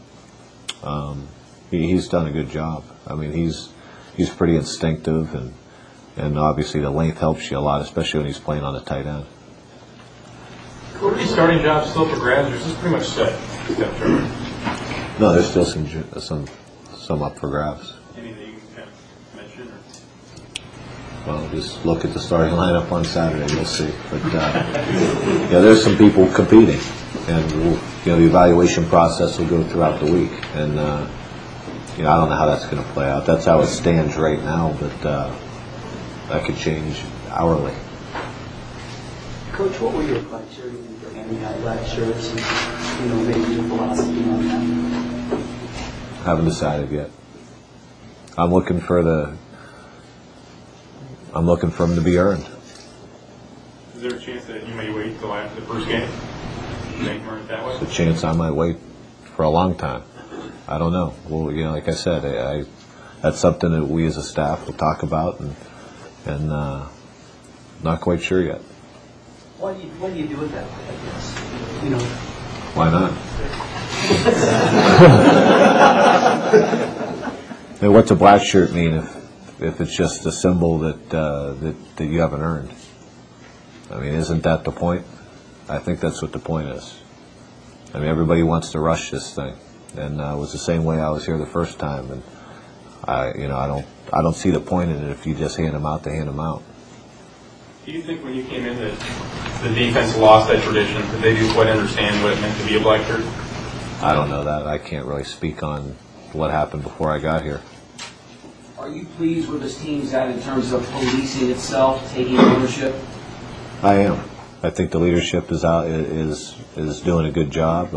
he's done a good job. I mean, he's pretty instinctive, and obviously the length helps you a lot, especially when he's playing on the tight end. Are these starting jobs still for grabs, or is this pretty much set? No, there's still some up for grabs. Any that you can kind of mention? Well, just look at the starting lineup on Saturday, you'll see. But there's some people competing, and the evaluation process will go throughout the week, and I don't know how that's going to play out. That's how it stands right now, but that could change hourly. Coach, what were your criteria for handing out black shirts and maybe your philosophy on that? Haven't decided yet. I'm looking for them to be earned. Is there a chance that you may wait till after the first game? Make them earn it that way? There's a chance I might wait for a long time. I don't know. Well, like I said, that's something that we as a staff will talk about, and not quite sure yet. Why do you do it that way, I guess? Why not? And what's a black shirt mean if it's just a symbol that you haven't earned? I mean, isn't that the point? I think that's what the point is. I mean, everybody wants to rush this thing, and it was the same way I was here the first time, and I don't see the point in it if you just hand them out to hand them out. Do you think when you came in that the defense lost that tradition? Did they do quite understand what it meant to be a black shirt? I don't know that. I can't really speak on what happened before I got here. Are you pleased with this team's at in terms of policing itself, taking ownership? I am. I think the leadership is doing a good job.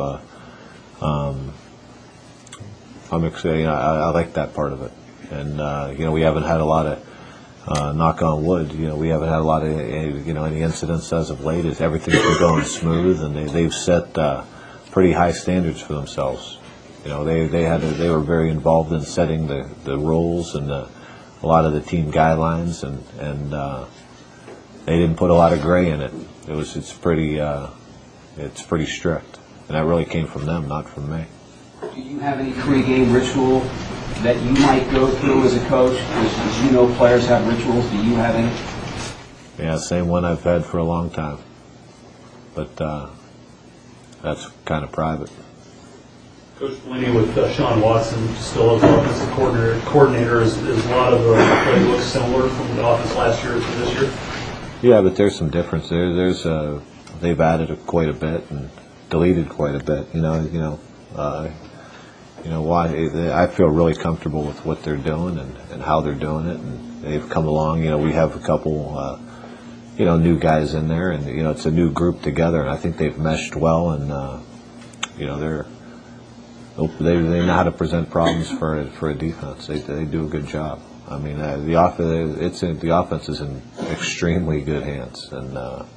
I'm excited. I like that part of it, and we haven't had a lot of. Knock on wood, we haven't had a lot of, any incidents as of late. Everything's been going smooth, and they've set pretty high standards for themselves. They were very involved in setting the rules and a lot of the team guidelines, and they didn't put a lot of gray in it. It's pretty strict, and that really came from them, not from me. Do you have any pre-game ritual that you might go through as a coach? As players have rituals. Do you have any? Yeah, same one I've had for a long time. But that's kind of private. Coach Pelini with Sean Watson still as offensive coordinator. Is a lot of the playbooks similar from the offense last year to this year? Yeah, but there's some difference there. They've added quite a bit and deleted quite a bit. Why I feel really comfortable with what they're doing and how they're doing it, and they've come along. We have a couple, new guys in there, and it's a new group together, and I think they've meshed well, and they know how to present problems for a defense. They do a good job. I mean, the offense is in extremely good hands, and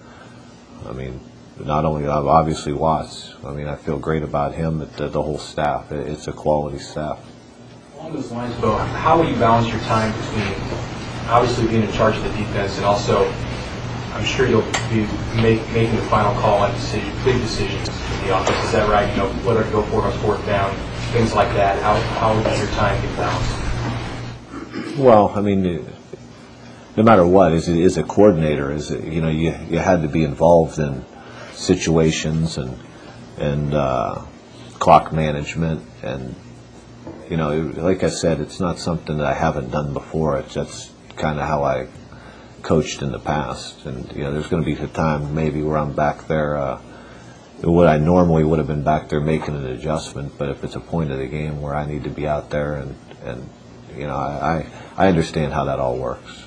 not only obviously Watts. I mean, I feel great about him, but the whole staff. It's a quality staff. Along those lines, Bo, how will you balance your time between obviously being in charge of the defense and also I'm sure you'll be making the final call on big decisions in the offense. Is that right? You know, whether to go for it on fourth down, things like that. How does your time get balanced? Well, I mean, no matter what, as a coordinator, you had to be involved in situations and clock management, and like I said, it's not something that I haven't done before. That's kind of how I coached in the past, and there's going to be a time maybe where I'm back there. What I normally would have been back there making an adjustment, but if it's a point of the game where I need to be out there, and I understand how that all works.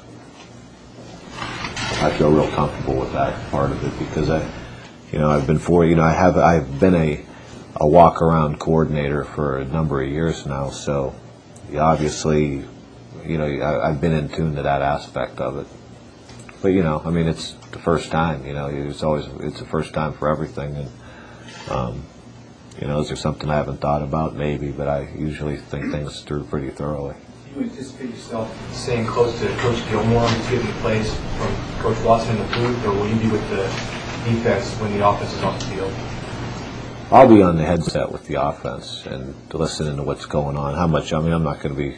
I feel real comfortable with that part of it because I've been a walk around coordinator for a number of years now, so obviously I've been in tune to that aspect of it. But it's the first time. It's the first time for everything, and is there something I haven't thought about? Maybe, but I usually think things through pretty thoroughly. Do you anticipate yourself staying close to Coach Gilmore and giving plays from Coach Watson in the booth, or will you be with the defense when the offense is on the field? I'll be on the headset with the offense and listening to what's going on. I'm not going to be,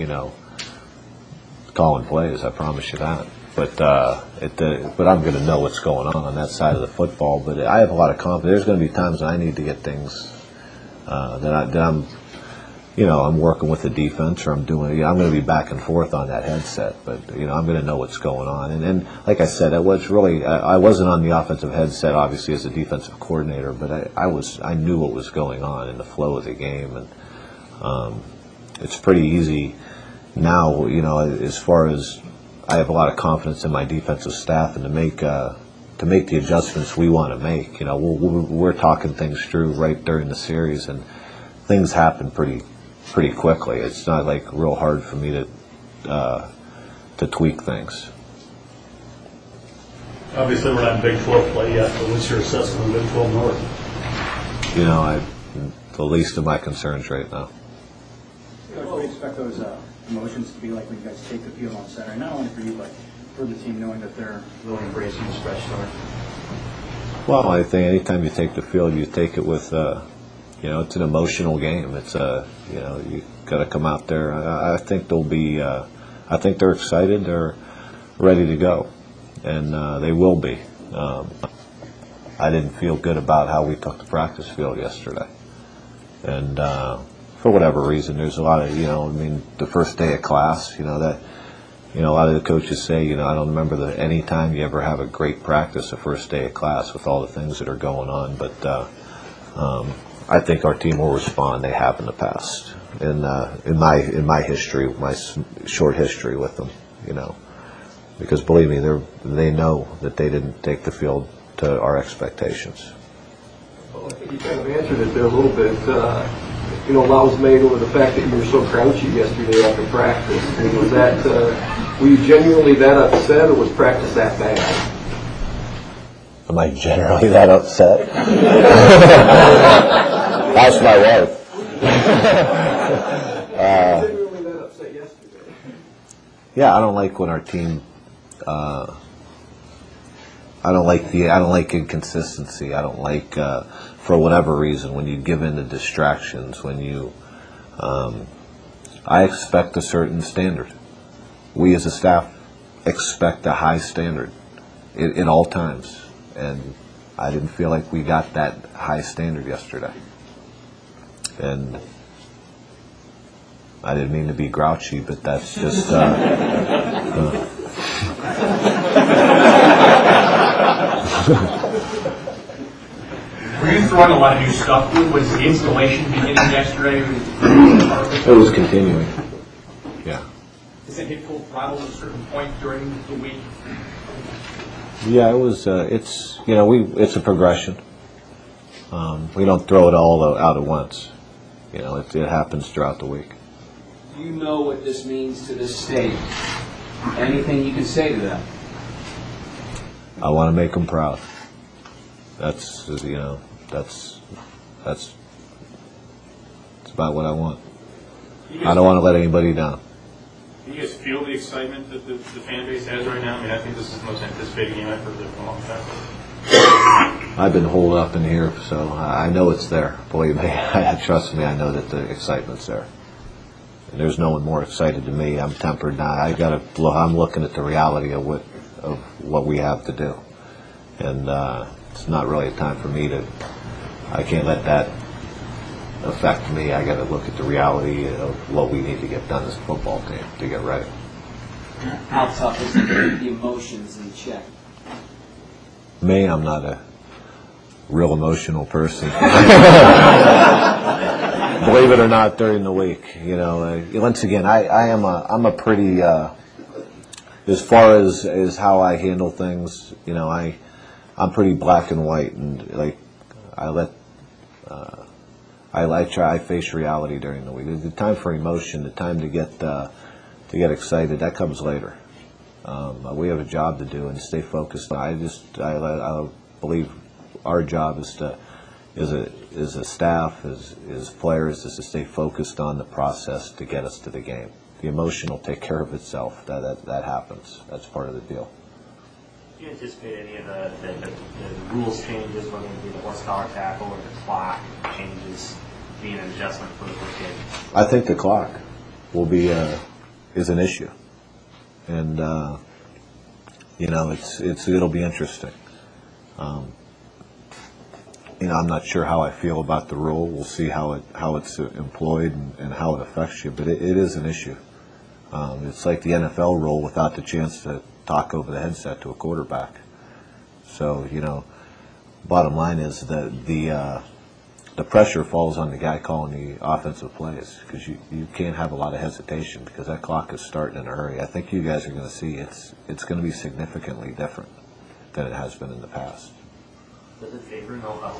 calling plays. I promise you that. But I'm going to know what's going on that side of the football. But I have a lot of confidence. There's going to be times that I need to get things that I'm working with the defense, or I'm going to be back and forth on that headset. But I'm going to know what's going on. And like I said, I wasn't on the offensive headset obviously as a defensive coordinator, but I knew what was going on in the flow of the game, and it's pretty easy now. As far as I have a lot of confidence in my defensive staff, and to make the adjustments we want to make. We're talking things through right during the series, and things happen pretty quickly. It's not like real hard for me to tweak things. Obviously, we're not in Big 12 play yet, but what's your assessment of Big 12 North? The least of my concerns right now. Coach, what do you expect those emotions to be like when you guys take the field on Saturday? Not only for you, but for the team, knowing that they're really embracing this fresh start. Well, I think anytime you take the field, you take it with, it's an emotional game. It's you got to come out there. I think they'll be. I think they're excited. They're ready to go, and they will be. I didn't feel good about how we took the practice field yesterday, and for whatever reason, there's a lot of the first day of class, that. A lot of the coaches say, I don't remember any time you ever have a great practice the first day of class with all the things that are going on. But I think our team will respond. They have in the past, in my history, my short history with them. Because believe me, they know that they didn't take the field to our expectations. Well, I think you kind of answered it there a little bit. A lot was made over the fact that you were so grouchy yesterday after practice. And was that, were you genuinely that upset, or was practice that bad? Am I generally that upset? Ask my wife. Genuinely that upset yesterday? Yeah, I don't like when our team. I don't like inconsistency. I don't like, for whatever reason, when you give in to distractions, when you, I expect a certain standard. We as a staff expect a high standard in all times. And I didn't feel like we got that high standard yesterday. And I didn't mean to be grouchy, but that's just, Were you throwing a lot of new stuff? Was the installation beginning yesterday? It was continuing. Yeah. Does it hit full throttle at a certain point during the week? Yeah, it was. It's it's a progression. We don't throw it all out at once. It happens throughout the week. Do you know what this means to this state? Anything you can say to them? I want to make them proud. That's about what I want. I don't want to let anybody down. Can you guys feel the excitement that the fan base has right now? I mean, I think this is the most anticipated game I've heard of in a long time. I've been holed up in here, so I know it's there. Believe me, trust me, I know that the excitement's there. And there's no one more excited than me. I'm tempered now. I'm looking at the reality of what we have to do, and it's not really a time for me to. I can't let that affect me. I got to look at the reality of what we need to get done as a football team to get right. How tough is it to keep the emotions in check? Me, I'm not a real emotional person. Believe it or not, during the week, once again, I'm a pretty, as far as how I handle things, I'm pretty black and white, and I face reality during the week. The time for emotion, the time to get excited, that comes later. We have a job to do and stay focused. I believe our job is a staff, as players, is to stay focused on the process to get us to the game. The emotion will take care of itself. That happens. That's part of the deal. Do you anticipate any of the rules changes, whether it be the horsepower tackle or the clock changes, being an adjustment for the kid? I think the clock will be is an issue, and it'll be interesting. I'm not sure how I feel about the rule. We'll see how it's employed and how it affects you, but it is an issue. It's like the NFL rule without the chance to talk over the headset to a quarterback. So, bottom line is that the pressure falls on the guy calling the offensive plays, because you can't have a lot of hesitation because that clock is starting in a hurry. I think you guys are going to see it's going to be significantly different than it has been in the past. Does it favor no-huddle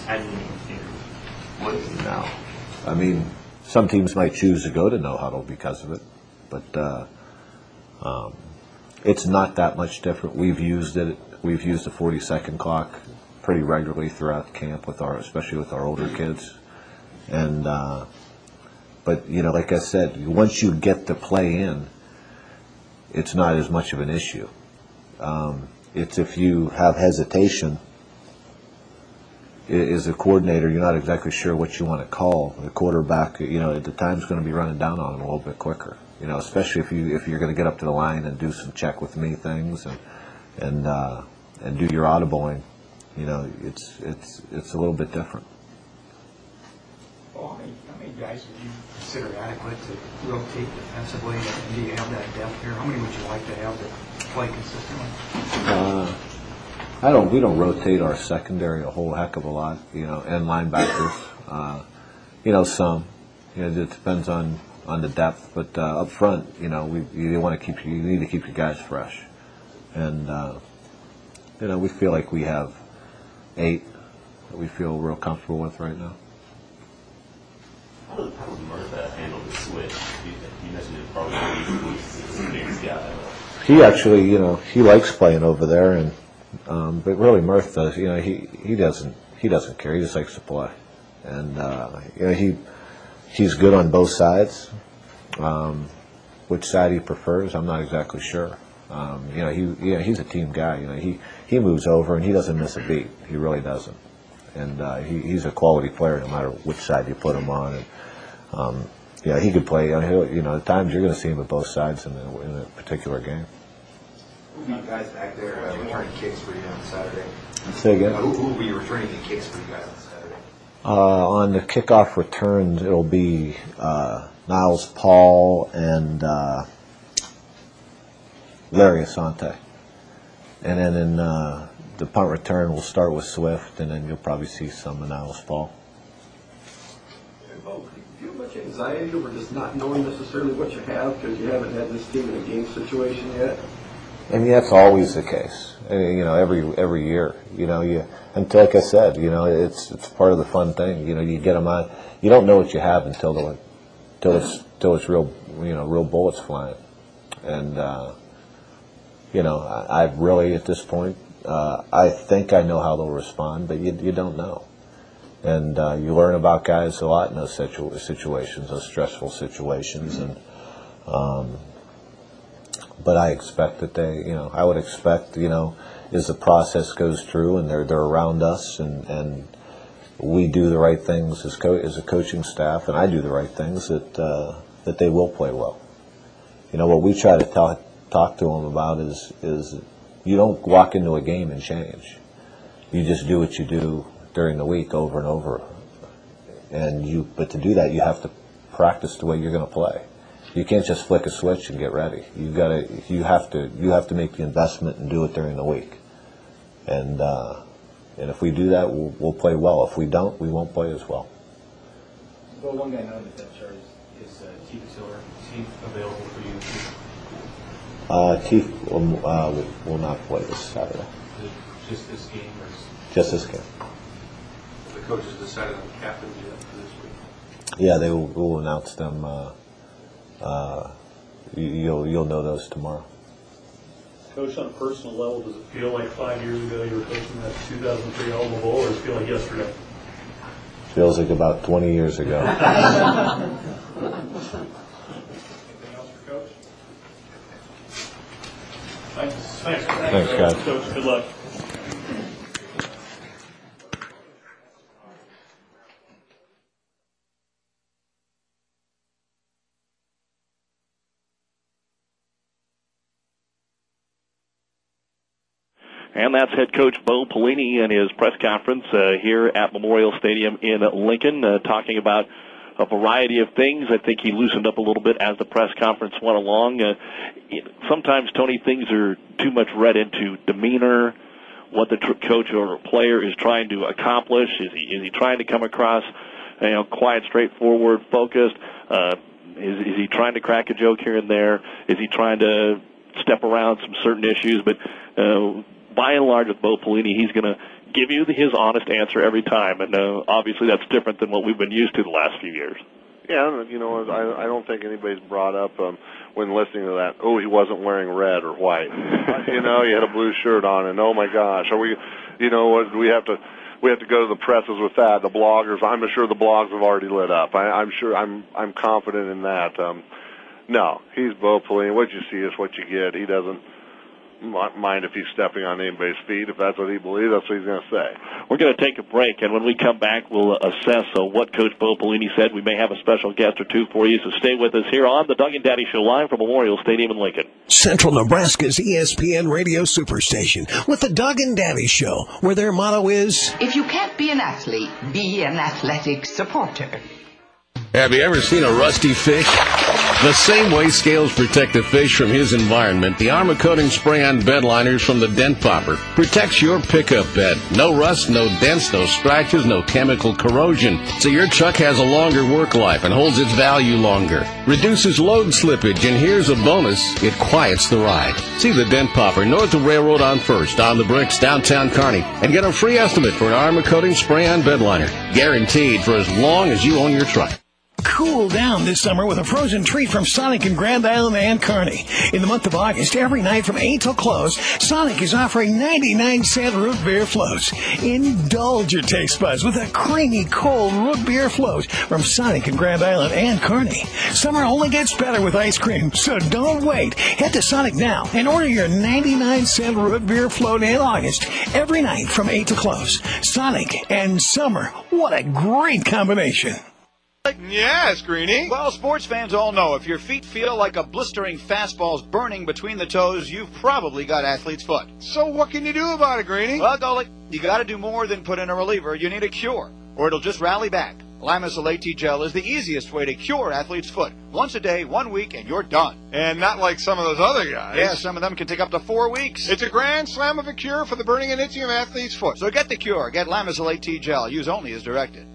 teams? No. I mean, some teams might choose to go to no-huddle because of it, but it's not that much different. We've used it. We've used the 40-second clock pretty regularly throughout camp, especially with our older kids. And but like I said, once you get the play in, it's not as much of an issue. It's if you have hesitation. As a coordinator, you're not exactly sure what you want to call. The quarterback, the time's going to be running down on him a little bit quicker. Especially if you're going to get up to the line and do some check with me things and do your audibling. It's a little bit different. Well, how many guys would you consider adequate to rotate defensively? And do you have that depth here? How many would you like to have to play consistently? We don't rotate our secondary a whole heck of a lot, and linebackers. Some. It depends on the depth, but up front, you need to keep your guys fresh, and we feel like we have 8 that we feel real comfortable with right now. How does Murtha handle the switch? You mentioned it probably is the biggest guy. He actually, he likes playing over there, and but really Murtha, he doesn't care. He just likes to play, and he's good on both sides. Which side he prefers, I'm not exactly sure. He's a team guy. He moves over and he doesn't miss a beat. He really doesn't. And he's a quality player no matter which side you put him on. And he could play. At times you're going to see him at both sides in a particular game. Who will be guys back there returning kicks for you on Saturday? Say again. Who will be returning the kicks for you guys on Saturday? On the kickoff returns, it'll be Niles Paul and Larry Asante. And then in the punt return, we'll start with Swift, and then you'll probably see some of Niles Paul. Do you have much anxiety over just not knowing necessarily what you have because you haven't had this team in a game situation yet? I mean, that's always the case. Every year. And like I said, it's part of the fun thing. You get them out. You don't know what you have until it's real, real bullets flying. And I really at this point, I think I know how they'll respond, but you don't know. And you learn about guys a lot in those situations, those stressful situations, and But I expect that I would expect, as the process goes through and they're around us and we do the right things as a coaching staff, and I do the right things, that they will play well. What we try to talk to them about is you don't walk into a game and change. You just do what you do during the week over and over. But to do that, you have to practice the way you're going to play. You can't just flick a switch and get ready. You have to make the investment and do it during the week. And if we do that, we'll play well. If we don't, we won't play as well. Well, one guy not on the depth chart is Teef Silver. Is he available for you? Teef will not play this Saturday. Is it just this game? Just this game. The coaches decided on the captains yet for this week? Yeah, they will announce them. You'll know those tomorrow. Coach, on a personal level, does it feel like 5 years ago you were coaching that 2003 Alma Bowl, or does it feel like yesterday? Feels like about 20 years ago. Anything else for Coach? Thanks, guys. Coach, good luck. And that's head coach Bo Pelini in his press conference here at Memorial Stadium in Lincoln, talking about a variety of things. I think he loosened up a little bit as the press conference went along. Sometimes, Tony, things are too much read into demeanor, what the coach or player is trying to accomplish. Is he trying to come across, quiet, straightforward, focused? Is he trying to crack a joke here and there? Is he trying to step around some certain issues? But by and large, with Bo Pelini, he's going to give you his honest answer every time, and obviously that's different than what we've been used to the last few years. Yeah, I don't think anybody's brought up when listening to that, oh, he wasn't wearing red or white. He had a blue shirt on, and oh my gosh, are we, we have to go to the presses with that. The bloggers, I'm sure the blogs have already lit up. I'm sure, I'm confident in that. No, he's Bo Pelini. What you see is what you get. He doesn't mind if he's stepping on anybody's feet. If that's what he believes, that's what he's going to say. We're going to take a break, and when we come back, we'll assess what Coach Bo Pelini said. We may have a special guest or two for you, so stay with us here on the Doug and Daddy Show live from Memorial Stadium in Lincoln. Central Nebraska's ESPN radio superstation with the Doug and Daddy Show, where their motto is, if you can't be an athlete, be an athletic supporter. Have you ever seen a rusty fish? The same way scales protect a fish from his environment, the Armor Coating Spray-On bed liners from the Dent Popper protects your pickup bed. No rust, no dents, no scratches, no chemical corrosion. So your truck has a longer work life and holds its value longer. Reduces load slippage, and here's a bonus, it quiets the ride. See the Dent Popper north of Railroad on First, on the Bricks, downtown Kearney, and get a free estimate for an Armor Coating Spray-On bed liner. Guaranteed for as long as you own your truck. Cool down this summer with a frozen treat from Sonic in Grand Island and Kearney. In the month of August, every night from 8 till close, Sonic is offering 99-cent root beer floats. Indulge your taste buds with a creamy, cold root beer float from Sonic in Grand Island and Kearney. Summer only gets better with ice cream, so don't wait. Head to Sonic now and order your 99-cent root beer float in August, every night from 8 till close. Sonic and summer, what a great combination. Yes, Greenie. Well, sports fans all know if your feet feel like a blistering fastball's burning between the toes, you've probably got athlete's foot. So what can you do about it, Greenie? Well, Goalie, you got to do more than put in a reliever. You need a cure, or it'll just rally back. Lamisol AT Gel is the easiest way to cure athlete's foot. Once a day, 1 week, and you're done. And not like some of those other guys. Yeah, some of them can take up to 4 weeks. It's a grand slam of a cure for the burning and itching of athlete's foot. So get the cure. Get Lamisol AT Gel. Use only as directed.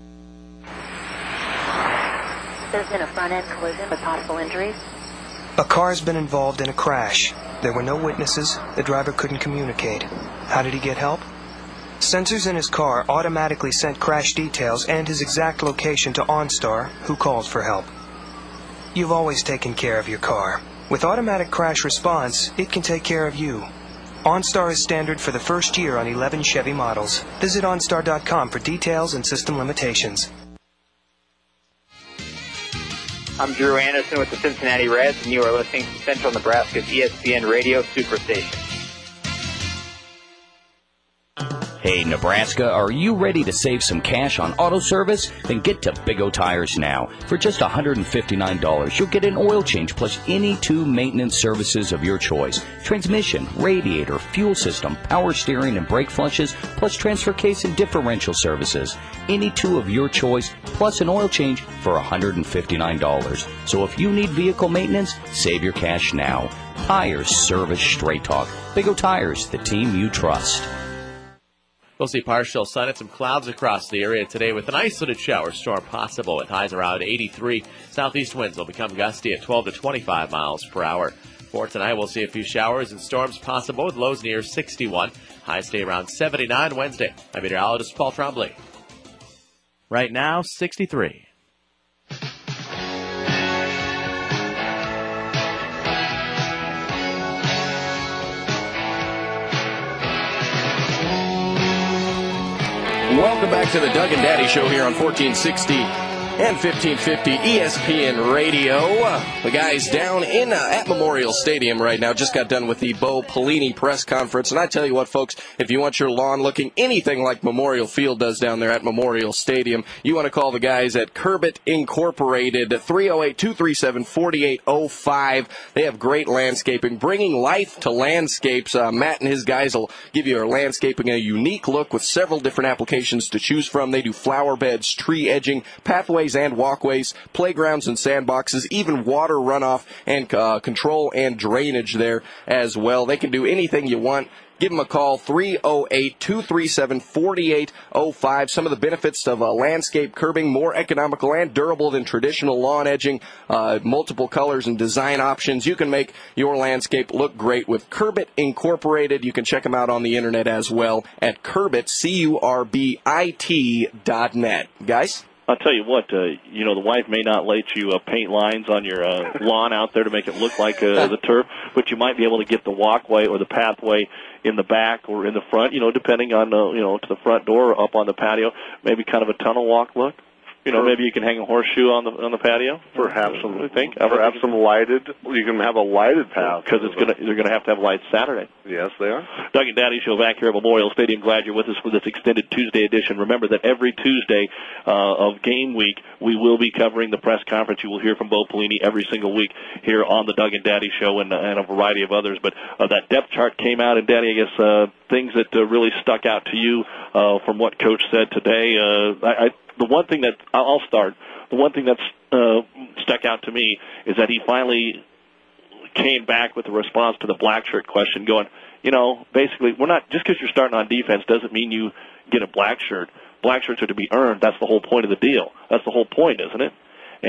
There's been a front-end collision with possible injuries. A car's been involved in a crash. There were no witnesses. The driver couldn't communicate. How did he get help? Sensors in his car automatically sent crash details and his exact location to OnStar, who called for help. You've always taken care of your car. With automatic crash response, it can take care of you. OnStar is standard for the first year on 11 Chevy models. Visit OnStar.com for details and system limitations. I'm Drew Anderson with the Cincinnati Reds, and you are listening to Central Nebraska's ESPN Radio Superstation. Hey, Nebraska, are you ready to save some cash on auto service? Then get to Big O Tires now. For just $159, you'll get an oil change plus any 2 maintenance services of your choice. Transmission, radiator, fuel system, power steering, and brake flushes, plus transfer case and differential services. Any 2 of your choice, plus an oil change for $159. So if you need vehicle maintenance, save your cash now. Tires Service Straight Talk. Big O Tires, the team you trust. We'll see partial sun and some clouds across the area today with an isolated shower storm possible with highs around 83. Southeast winds will become gusty at 12 to 25 miles per hour. For tonight, we'll see a few showers and storms possible with lows near 61. Highs stay around 79 Wednesday. I'm meteorologist Paul Trombley. Right now, 63. Welcome back to the Doug and Daddy Show here on 1460 and 1550 ESPN Radio. The guys down in at Memorial Stadium right now just got done with the Bo Pelini press conference. And I tell you what, folks, if you want your lawn looking anything like Memorial Field does down there at Memorial Stadium, you want to call the guys at Curbit Incorporated, 308-237-4805. They have great landscaping, bringing life to landscapes. Matt and his guys will give your landscaping a unique look with several different applications to choose from. They do flower beds, tree edging, pathways and walkways, playgrounds and sandboxes, even water runoff and control and drainage there as well. They can do anything you want. Give them a call, 308-237-4805. Some of the benefits of landscape curbing, more economical and durable than traditional lawn edging, multiple colors and design options. You can make your landscape look great with Curbit Incorporated. You can check them out on the internet as well at Curbit, CURBIT.net. Guys? I'll tell you what, the wife may not let you paint lines on your lawn out there to make it look like the turf, but you might be able to get the walkway or the pathway in the back or in the front, depending on, to the front door or up on the patio, maybe kind of a tunnel walk look. Maybe you can hang a horseshoe on the patio. Perhaps some lighted. You can have a lighted path because they're gonna have to have lights Saturday. Yes, they are. Doug and Daddy Show back here at Memorial Stadium. Glad you're with us for this extended Tuesday edition. Remember that every Tuesday of game week we will be covering the press conference. You will hear from Bo Pelini every single week here on the Doug and Daddy Show and a variety of others. But that depth chart came out, and Daddy, I guess things that really stuck out to you from what Coach said today. The one thing that I'll start. The one thing that's stuck out to me is that he finally came back with a response to the black shirt question, going, basically, we're not just because you're starting on defense doesn't mean you get a black shirt. Black shirts are to be earned. That's the whole point of the deal. That's the whole point, isn't it?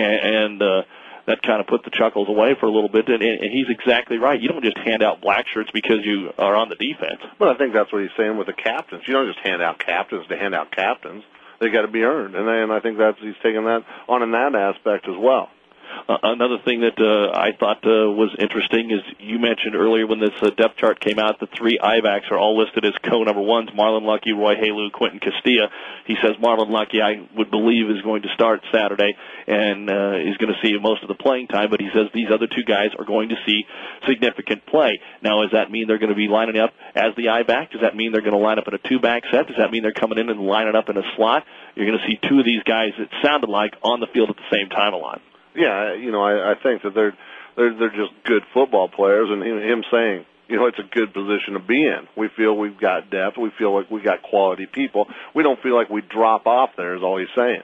And that kind of put the chuckles away for a little bit. And he's exactly right. You don't just hand out black shirts because you are on the defense. But I think that's what he's saying with the captains. You don't just hand out captains to hand out captains. They got to be earned, and I think he's taking that on in that aspect as well. Another thing that I thought was interesting is you mentioned earlier when this depth chart came out, the 3 I-backs are all listed as co-number ones, Marlon Lucky, Roy Halou, Quentin Castilla. He says Marlon Lucky, I would believe, is going to start Saturday and is going to see most of the playing time, but he says these other 2 guys are going to see significant play. Now, does that mean they're going to be lining up as the I-back? Does that mean they're going to line up in a 2-back set? Does that mean they're coming in and lining up in a slot? You're going to see 2 of these guys, it sounded like, on the field at the same time a lot. Yeah, I think that they're just good football players, and him saying, it's a good position to be in. We feel we've got depth. We feel like we got quality people. We don't feel like we drop off there, is all he's saying.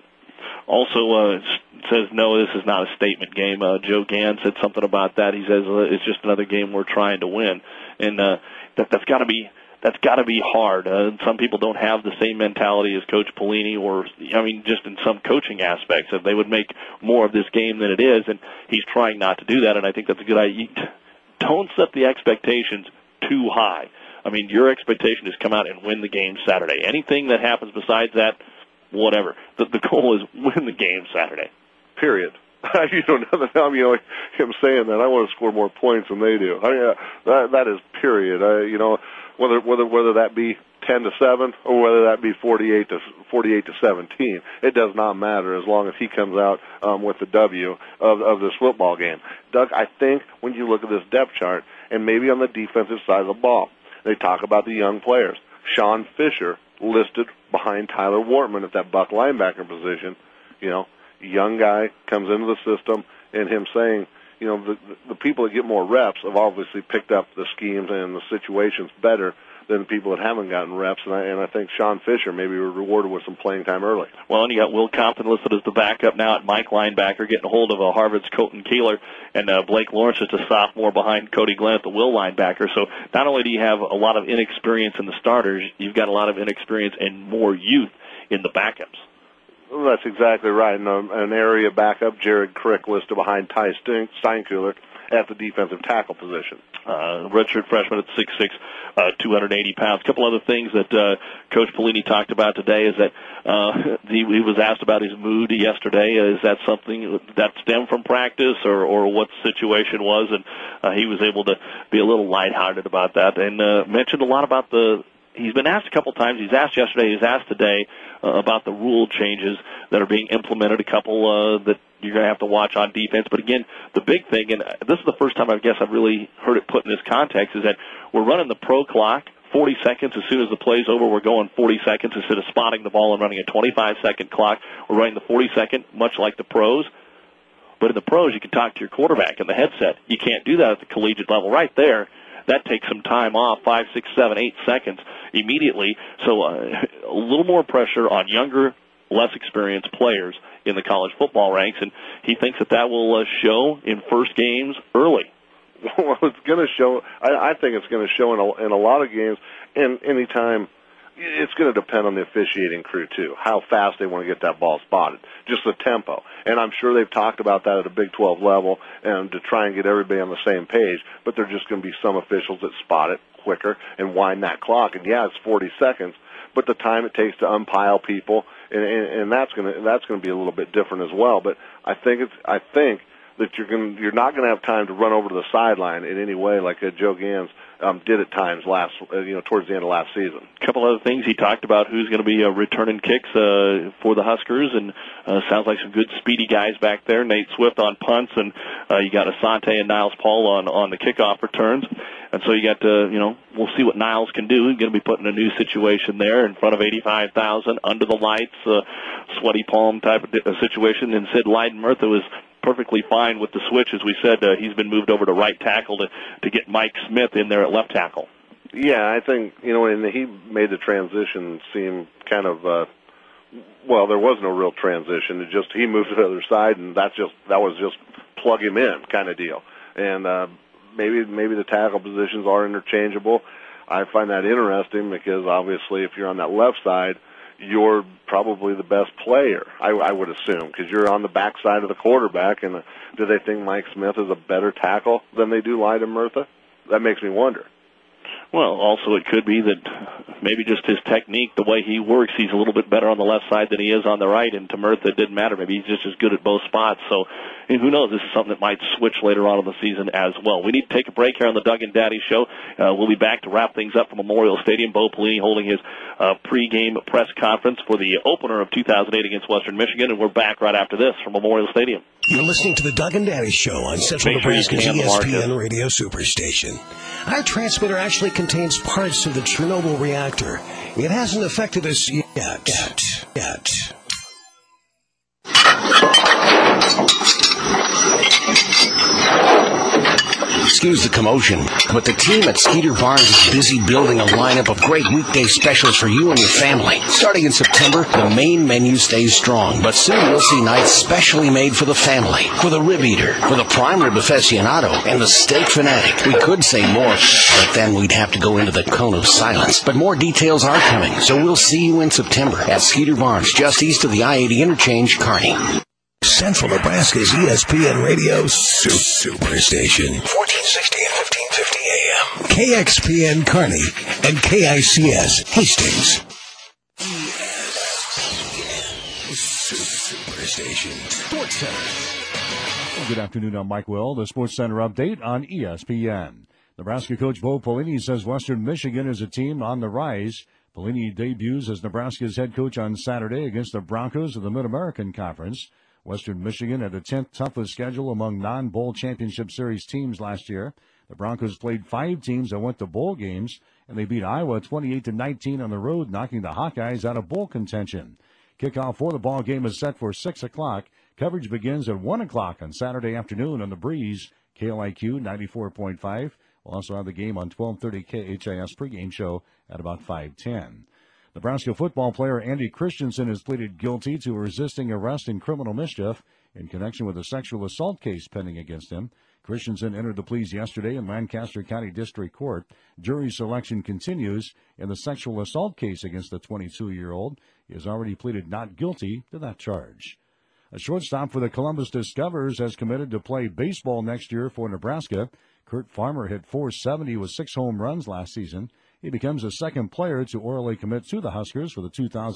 Also says, no, this is not a statement game. Joe Gann said something about that. He says it's just another game we're trying to win. And that's got to be hard. Some people don't have the same mentality as Coach Pelini just in some coaching aspects. If they would make more of this game than it is, and he's trying not to do that, and I think that's a good idea. Don't set the expectations too high. Your expectation is come out and win the game Saturday. Anything that happens besides that, whatever. The goal is win the game Saturday. Period. Him saying that, I want to score more points than they do. That is period. Whether that be 10-7, or whether that be 48-17. It does not matter as long as he comes out with the W of this football game. Doug, I think when you look at this depth chart, and maybe on the defensive side of the ball, they talk about the young players. Sean Fisher listed behind Tyler Wortman at that Buck linebacker position. You know, young guy comes into the system, and him saying, you know, the people that get more reps have obviously picked up the schemes and the situations better than people that haven't gotten reps, and I think Sean Fisher maybe was rewarded with some playing time early. Well, and you got Will Compton listed as the backup now at Mike linebacker, getting a hold of Harvard's Colton Keeler, and Blake Lawrence is a sophomore behind Cody Glenn at the Will linebacker. So not only do you have a lot of inexperience in the starters, you've got a lot of inexperience and more youth in the backups. Well, that's exactly right. And an area backup, Jared Crick, listed behind Ty Steinkuhler at the defensive tackle position. Redshirt freshman at 6'6", 280 pounds. A couple other things that Coach Pelini talked about today is that he was asked about his mood yesterday. Is that something that stemmed from practice or what the situation was? And he was able to be a little lighthearted about that and mentioned a lot about he's been asked a couple times. He's asked yesterday. He's asked today about the rule changes that are being implemented. A couple that you're going to have to watch on defense. But again, the big thing, and this is the first time I guess I've really heard it put in this context, is that we're running the pro clock 40 seconds. As soon as the play's over, we're going 40 seconds instead of spotting the ball and running a 25-second clock. We're running the 40-second, much like the pros. But in the pros, you can talk to your quarterback in the headset. You can't do that at the collegiate level. Right there, that takes some time off, 5, 6, 7, 8 seconds immediately. So a little more pressure on younger, less experienced players in the college football ranks, and he thinks that will show in first games early. Well, it's going to show. I think it's going to show in a lot of games, and anytime. It's going to depend on the officiating crew, too, how fast they want to get that ball spotted, just the tempo. And I'm sure they've talked about that at a Big 12 level and to try and get everybody on the same page, but there are just going to be some officials that spot it quicker and wind that clock. And, yeah, it's 40 seconds, but the time it takes to umpile people, and that's going to be a little bit different as well. But I think that you're not going to have time to run over to the sideline in any way like Joe Gans did at times towards the end of last season. A couple other things he talked about: who's going to be returning kicks for the Huskers, and sounds like some good speedy guys back there. Nate Swift on punts, and you got Asante and Niles Paul on the kickoff returns. And so you got we'll see what Niles can do. He's going to be put in a new situation there in front of 85,000 under the lights, sweaty palm type of situation. And Sid Leiden-Murtha was perfectly fine with the switch. As we said, he's been moved over to right tackle to get Mike Smith in there at left tackle. Yeah, I think, and he made the transition seem kind of, there was no real transition. He moved to the other side, and that was just plug him in kind of deal. And maybe the tackle positions are interchangeable. I find that interesting because obviously if you're on that left side, you're probably the best player, I would assume, because you're on the backside of the quarterback. And do they think Mike Smith is a better tackle than they do Leiden-Murtha? That makes me wonder. Well, also it could be that maybe just his technique, the way he works, he's a little bit better on the left side than he is on the right, and to Murtha it didn't matter. Maybe he's just as good at both spots. So, and who knows, this is something that might switch later on in the season as well. We need to take a break here on the Doug and Daddy Show. We'll be back to wrap things up from Memorial Stadium. Bo Pelini holding his pregame press conference for the opener of 2008 against Western Michigan, and we're back right after this from Memorial Stadium. You're listening to the Doug and Daddy Show on Central Nebraska's ESPN radio superstation. Our transmitter actually contains parts of the Chernobyl reactor. It hasn't affected us yet. Excuse the commotion, but the team at Skeeter Barnes is busy building a lineup of great weekday specials for you and your family. Starting in September, the main menu stays strong, but soon you'll see nights specially made for the family. For the rib eater, for the prime rib aficionado, and the steak fanatic. We could say more, but then we'd have to go into the cone of silence. But more details are coming, so we'll see you in September at Skeeter Barnes, just east of the I-80 interchange, Kearney. Central Nebraska's ESPN radio superstation. 1460 and 1550 AM. KXPN Kearney and KICS Hastings. Superstation. Sports Center. Well, good afternoon, I'm Mike Will. The Sports Center update on ESPN. Nebraska coach Bo Pelini says Western Michigan is a team on the rise, Pelini debuts as Nebraska's head coach on Saturday against the Broncos of the Mid-American Conference. Western Michigan had the 10th toughest schedule among non-Bowl Championship Series teams last year. The Broncos played 5 teams that went to bowl games, and they beat Iowa 28-19 on the road, knocking the Hawkeyes out of bowl contention. Kickoff for the ball game is set for 6 o'clock. Coverage begins at 1 o'clock on Saturday afternoon on the Breeze, KLIQ 94.5. We'll also have the game on 12:30 KHIS pregame show at about 5:10. Nebraska football player Andy Christensen has pleaded guilty to resisting arrest and criminal mischief in connection with a sexual assault case pending against him. Christensen entered the pleas yesterday in Lancaster County District Court. Jury selection continues in the sexual assault case against the 22-year-old. He has already pleaded not guilty to that charge. A shortstop for the Columbus Discoverers has committed to play baseball next year for Nebraska. Kurt Farmer hit .470 with 6 home runs last season. He becomes the second player to orally commit to the Huskers for the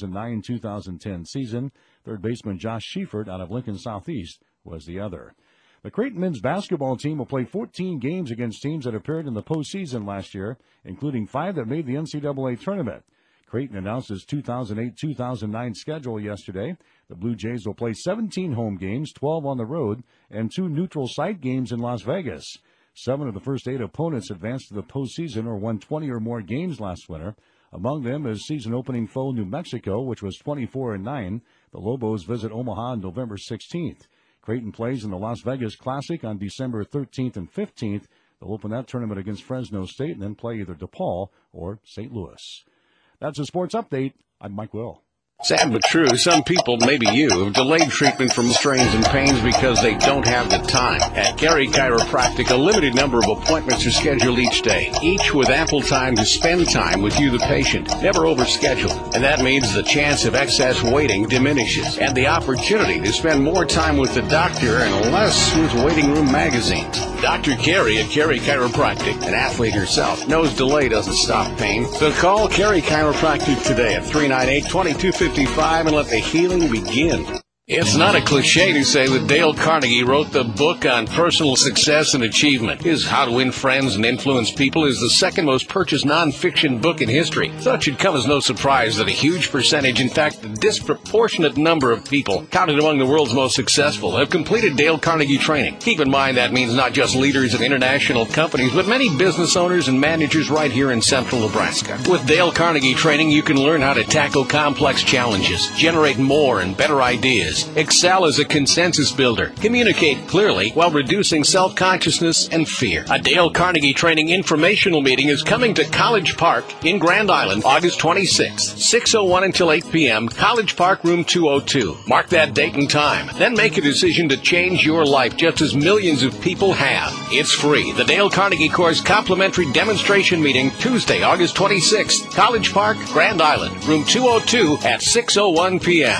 2009-2010 season. Third baseman Josh Schiefert out of Lincoln Southeast was the other. The Creighton men's basketball team will play 14 games against teams that appeared in the postseason last year, including 5 that made the NCAA tournament. Creighton announced its 2008-2009 schedule yesterday. The Blue Jays will play 17 home games, 12 on the road, and 2 neutral site games in Las Vegas. 7 of the first 8 opponents advanced to the postseason or won 20 or more games last winter. Among them is season-opening foe New Mexico, which was 24-9. The Lobos visit Omaha on November 16th. Creighton plays in the Las Vegas Classic on December 13th and 15th. They'll open that tournament against Fresno State and then play either DePaul or St. Louis. That's a sports update. I'm Mike Will. Sad but true, some people, maybe you, have delayed treatment from strains and pains because they don't have the time. At Gary Chiropractic, a limited number of appointments are scheduled each day, each with ample time to spend time with you, the patient, never overscheduled. And that means the chance of excess waiting diminishes, and the opportunity to spend more time with the doctor and less with waiting room magazines. Dr. Gary at Gary Chiropractic, an athlete herself, knows delay doesn't stop pain. So call Gary Chiropractic today at 398-2255 and let the healing begin. It's not a cliche to say that Dale Carnegie wrote the book on personal success and achievement. His How to Win Friends and Influence People is the second most purchased nonfiction book in history. So it should come as no surprise that a huge percentage, in fact, a disproportionate number of people, counted among the world's most successful, have completed Dale Carnegie training. Keep in mind that means not just leaders of international companies, but many business owners and managers right here in central Nebraska. With Dale Carnegie training, you can learn how to tackle complex challenges, generate more and better ideas, excel as a consensus builder, communicate clearly while reducing self-consciousness and fear. A Dale Carnegie Training informational meeting is coming to College Park in Grand Island, August 26th, 6:01 until 8 p.m., College Park, room 202. Mark that date and time. Then make a decision to change your life just as millions of people have. It's free. The Dale Carnegie Course complimentary demonstration meeting, Tuesday, August 26th, College Park, Grand Island, room 202 at 6:01 p.m.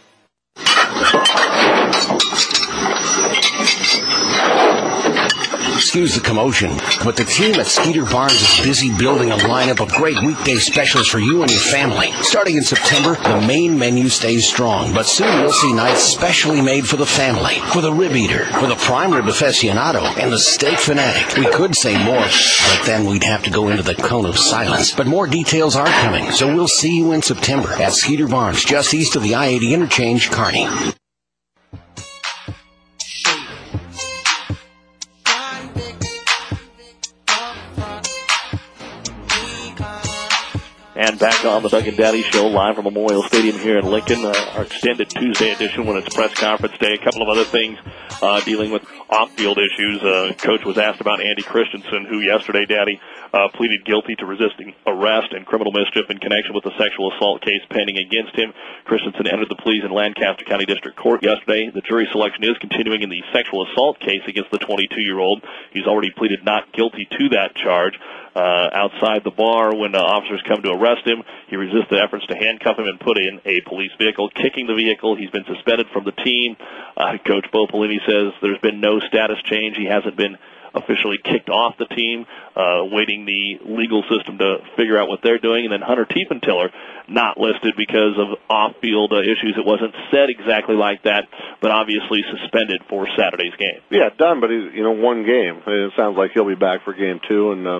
Excuse the commotion, but the team at Skeeter Barnes is busy building a lineup of great weekday specials for you and your family. Starting in September, the main menu stays strong, but soon you'll see nights specially made for the family. For the rib eater, for the prime rib aficionado, and the steak fanatic. We could say more, but then we'd have to go into the cone of silence. But more details are coming, so we'll see you in September at Skeeter Barnes, just east of the I-80 interchange, Kearney. And back on the Doug and Daddy Show, live from Memorial Stadium here in Lincoln, our extended Tuesday edition when it's press conference day. A couple of other things dealing with off-field issues. Coach was asked about Andy Christensen, who yesterday, Daddy, pleaded guilty to resisting arrest and criminal mischief in connection with the sexual assault case pending against him. Christensen entered the pleas in Lancaster County District Court yesterday. The jury selection is continuing in the sexual assault case against the 22-year-old. He's already pleaded not guilty to that charge. Outside the bar, when officers come to arrest him, he resisted efforts to handcuff him and put in a police vehicle, kicking the vehicle. He's been suspended from the team. Coach Bo Pelini says there's been no status change. He hasn't been officially kicked off the team, waiting the legal system to figure out what they're doing. And then Hunter Tiefentiller, not listed because of off-field issues. It wasn't said exactly like that, but obviously suspended for Saturday's game. Yeah, done, but he's, one game. It sounds like he'll be back for game 2, and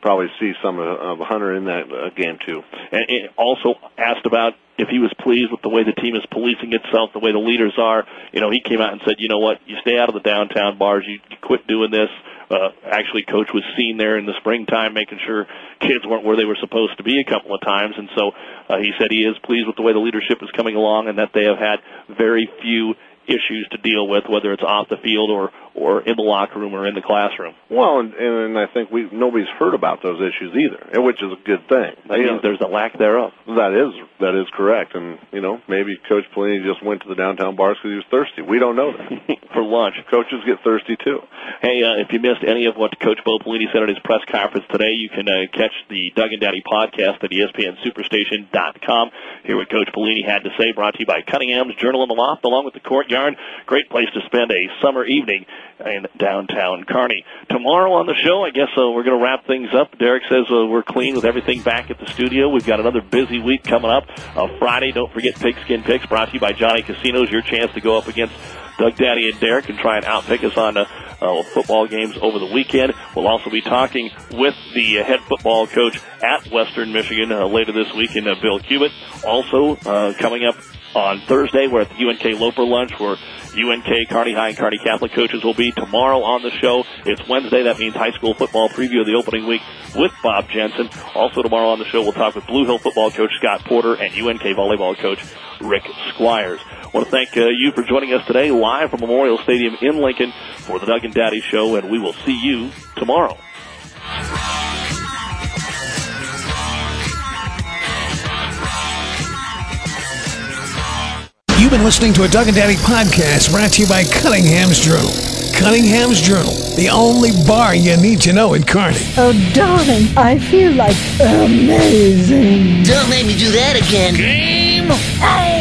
probably see some of Hunter in that game too. And also asked about if he was pleased with the way the team is policing itself, the way the leaders are. He came out and said, you know what, you stay out of the downtown bars, you quit doing this. Actually, Coach was seen there in the springtime making sure kids weren't where they were supposed to be a couple of times, and so he said he is pleased with the way the leadership is coming along and that they have had very few issues to deal with, whether it's off the field or in the locker room or in the classroom. Well, and I think nobody's heard about those issues either, which is a good thing. That means there's a lack thereof. That is correct, and maybe Coach Pelini just went to the downtown bars because he was thirsty. We don't know that. For lunch. Coaches get thirsty too. Hey, if you missed any of what Coach Bo Pelini said at his press conference today, you can catch the Doug and Daddy podcast at ESPNSuperstation.com. Hear what Coach Pelini had to say, brought to you by Cunningham's Journal in the Loft, along with the Courtyard. Great place to spend a summer evening in downtown Kearney. Tomorrow on the show, I guess we're going to wrap things up. Derek says we're clean with everything back at the studio. We've got another busy week coming up. Friday, don't forget Pigskin Picks, brought to you by Johnny Casinos. Your chance to go up against Doug, Daddy, and Derek and try and outpick us on football games over the weekend. We'll also be talking with the head football coach at Western Michigan later this week in Bill Cubitt. Also, coming up on Thursday, we're at the UNK Loper Lunch, where UNK, Kearney High, and Kearney Catholic coaches will be. Tomorrow on the show, it's Wednesday. That means high school football preview of the opening week with Bob Jensen. Also tomorrow on the show, we'll talk with Blue Hill football coach Scott Porter and UNK volleyball coach Rick Squires. I want to thank you for joining us today live from Memorial Stadium in Lincoln for the Doug and Daddy Show, and we will see you tomorrow. You've been listening to a Doug and Daddy podcast brought to you by Cunningham's Journal. Cunningham's Journal, the only bar you need to know in Kearney. Oh, darling, I feel like amazing. Don't make me do that again. Game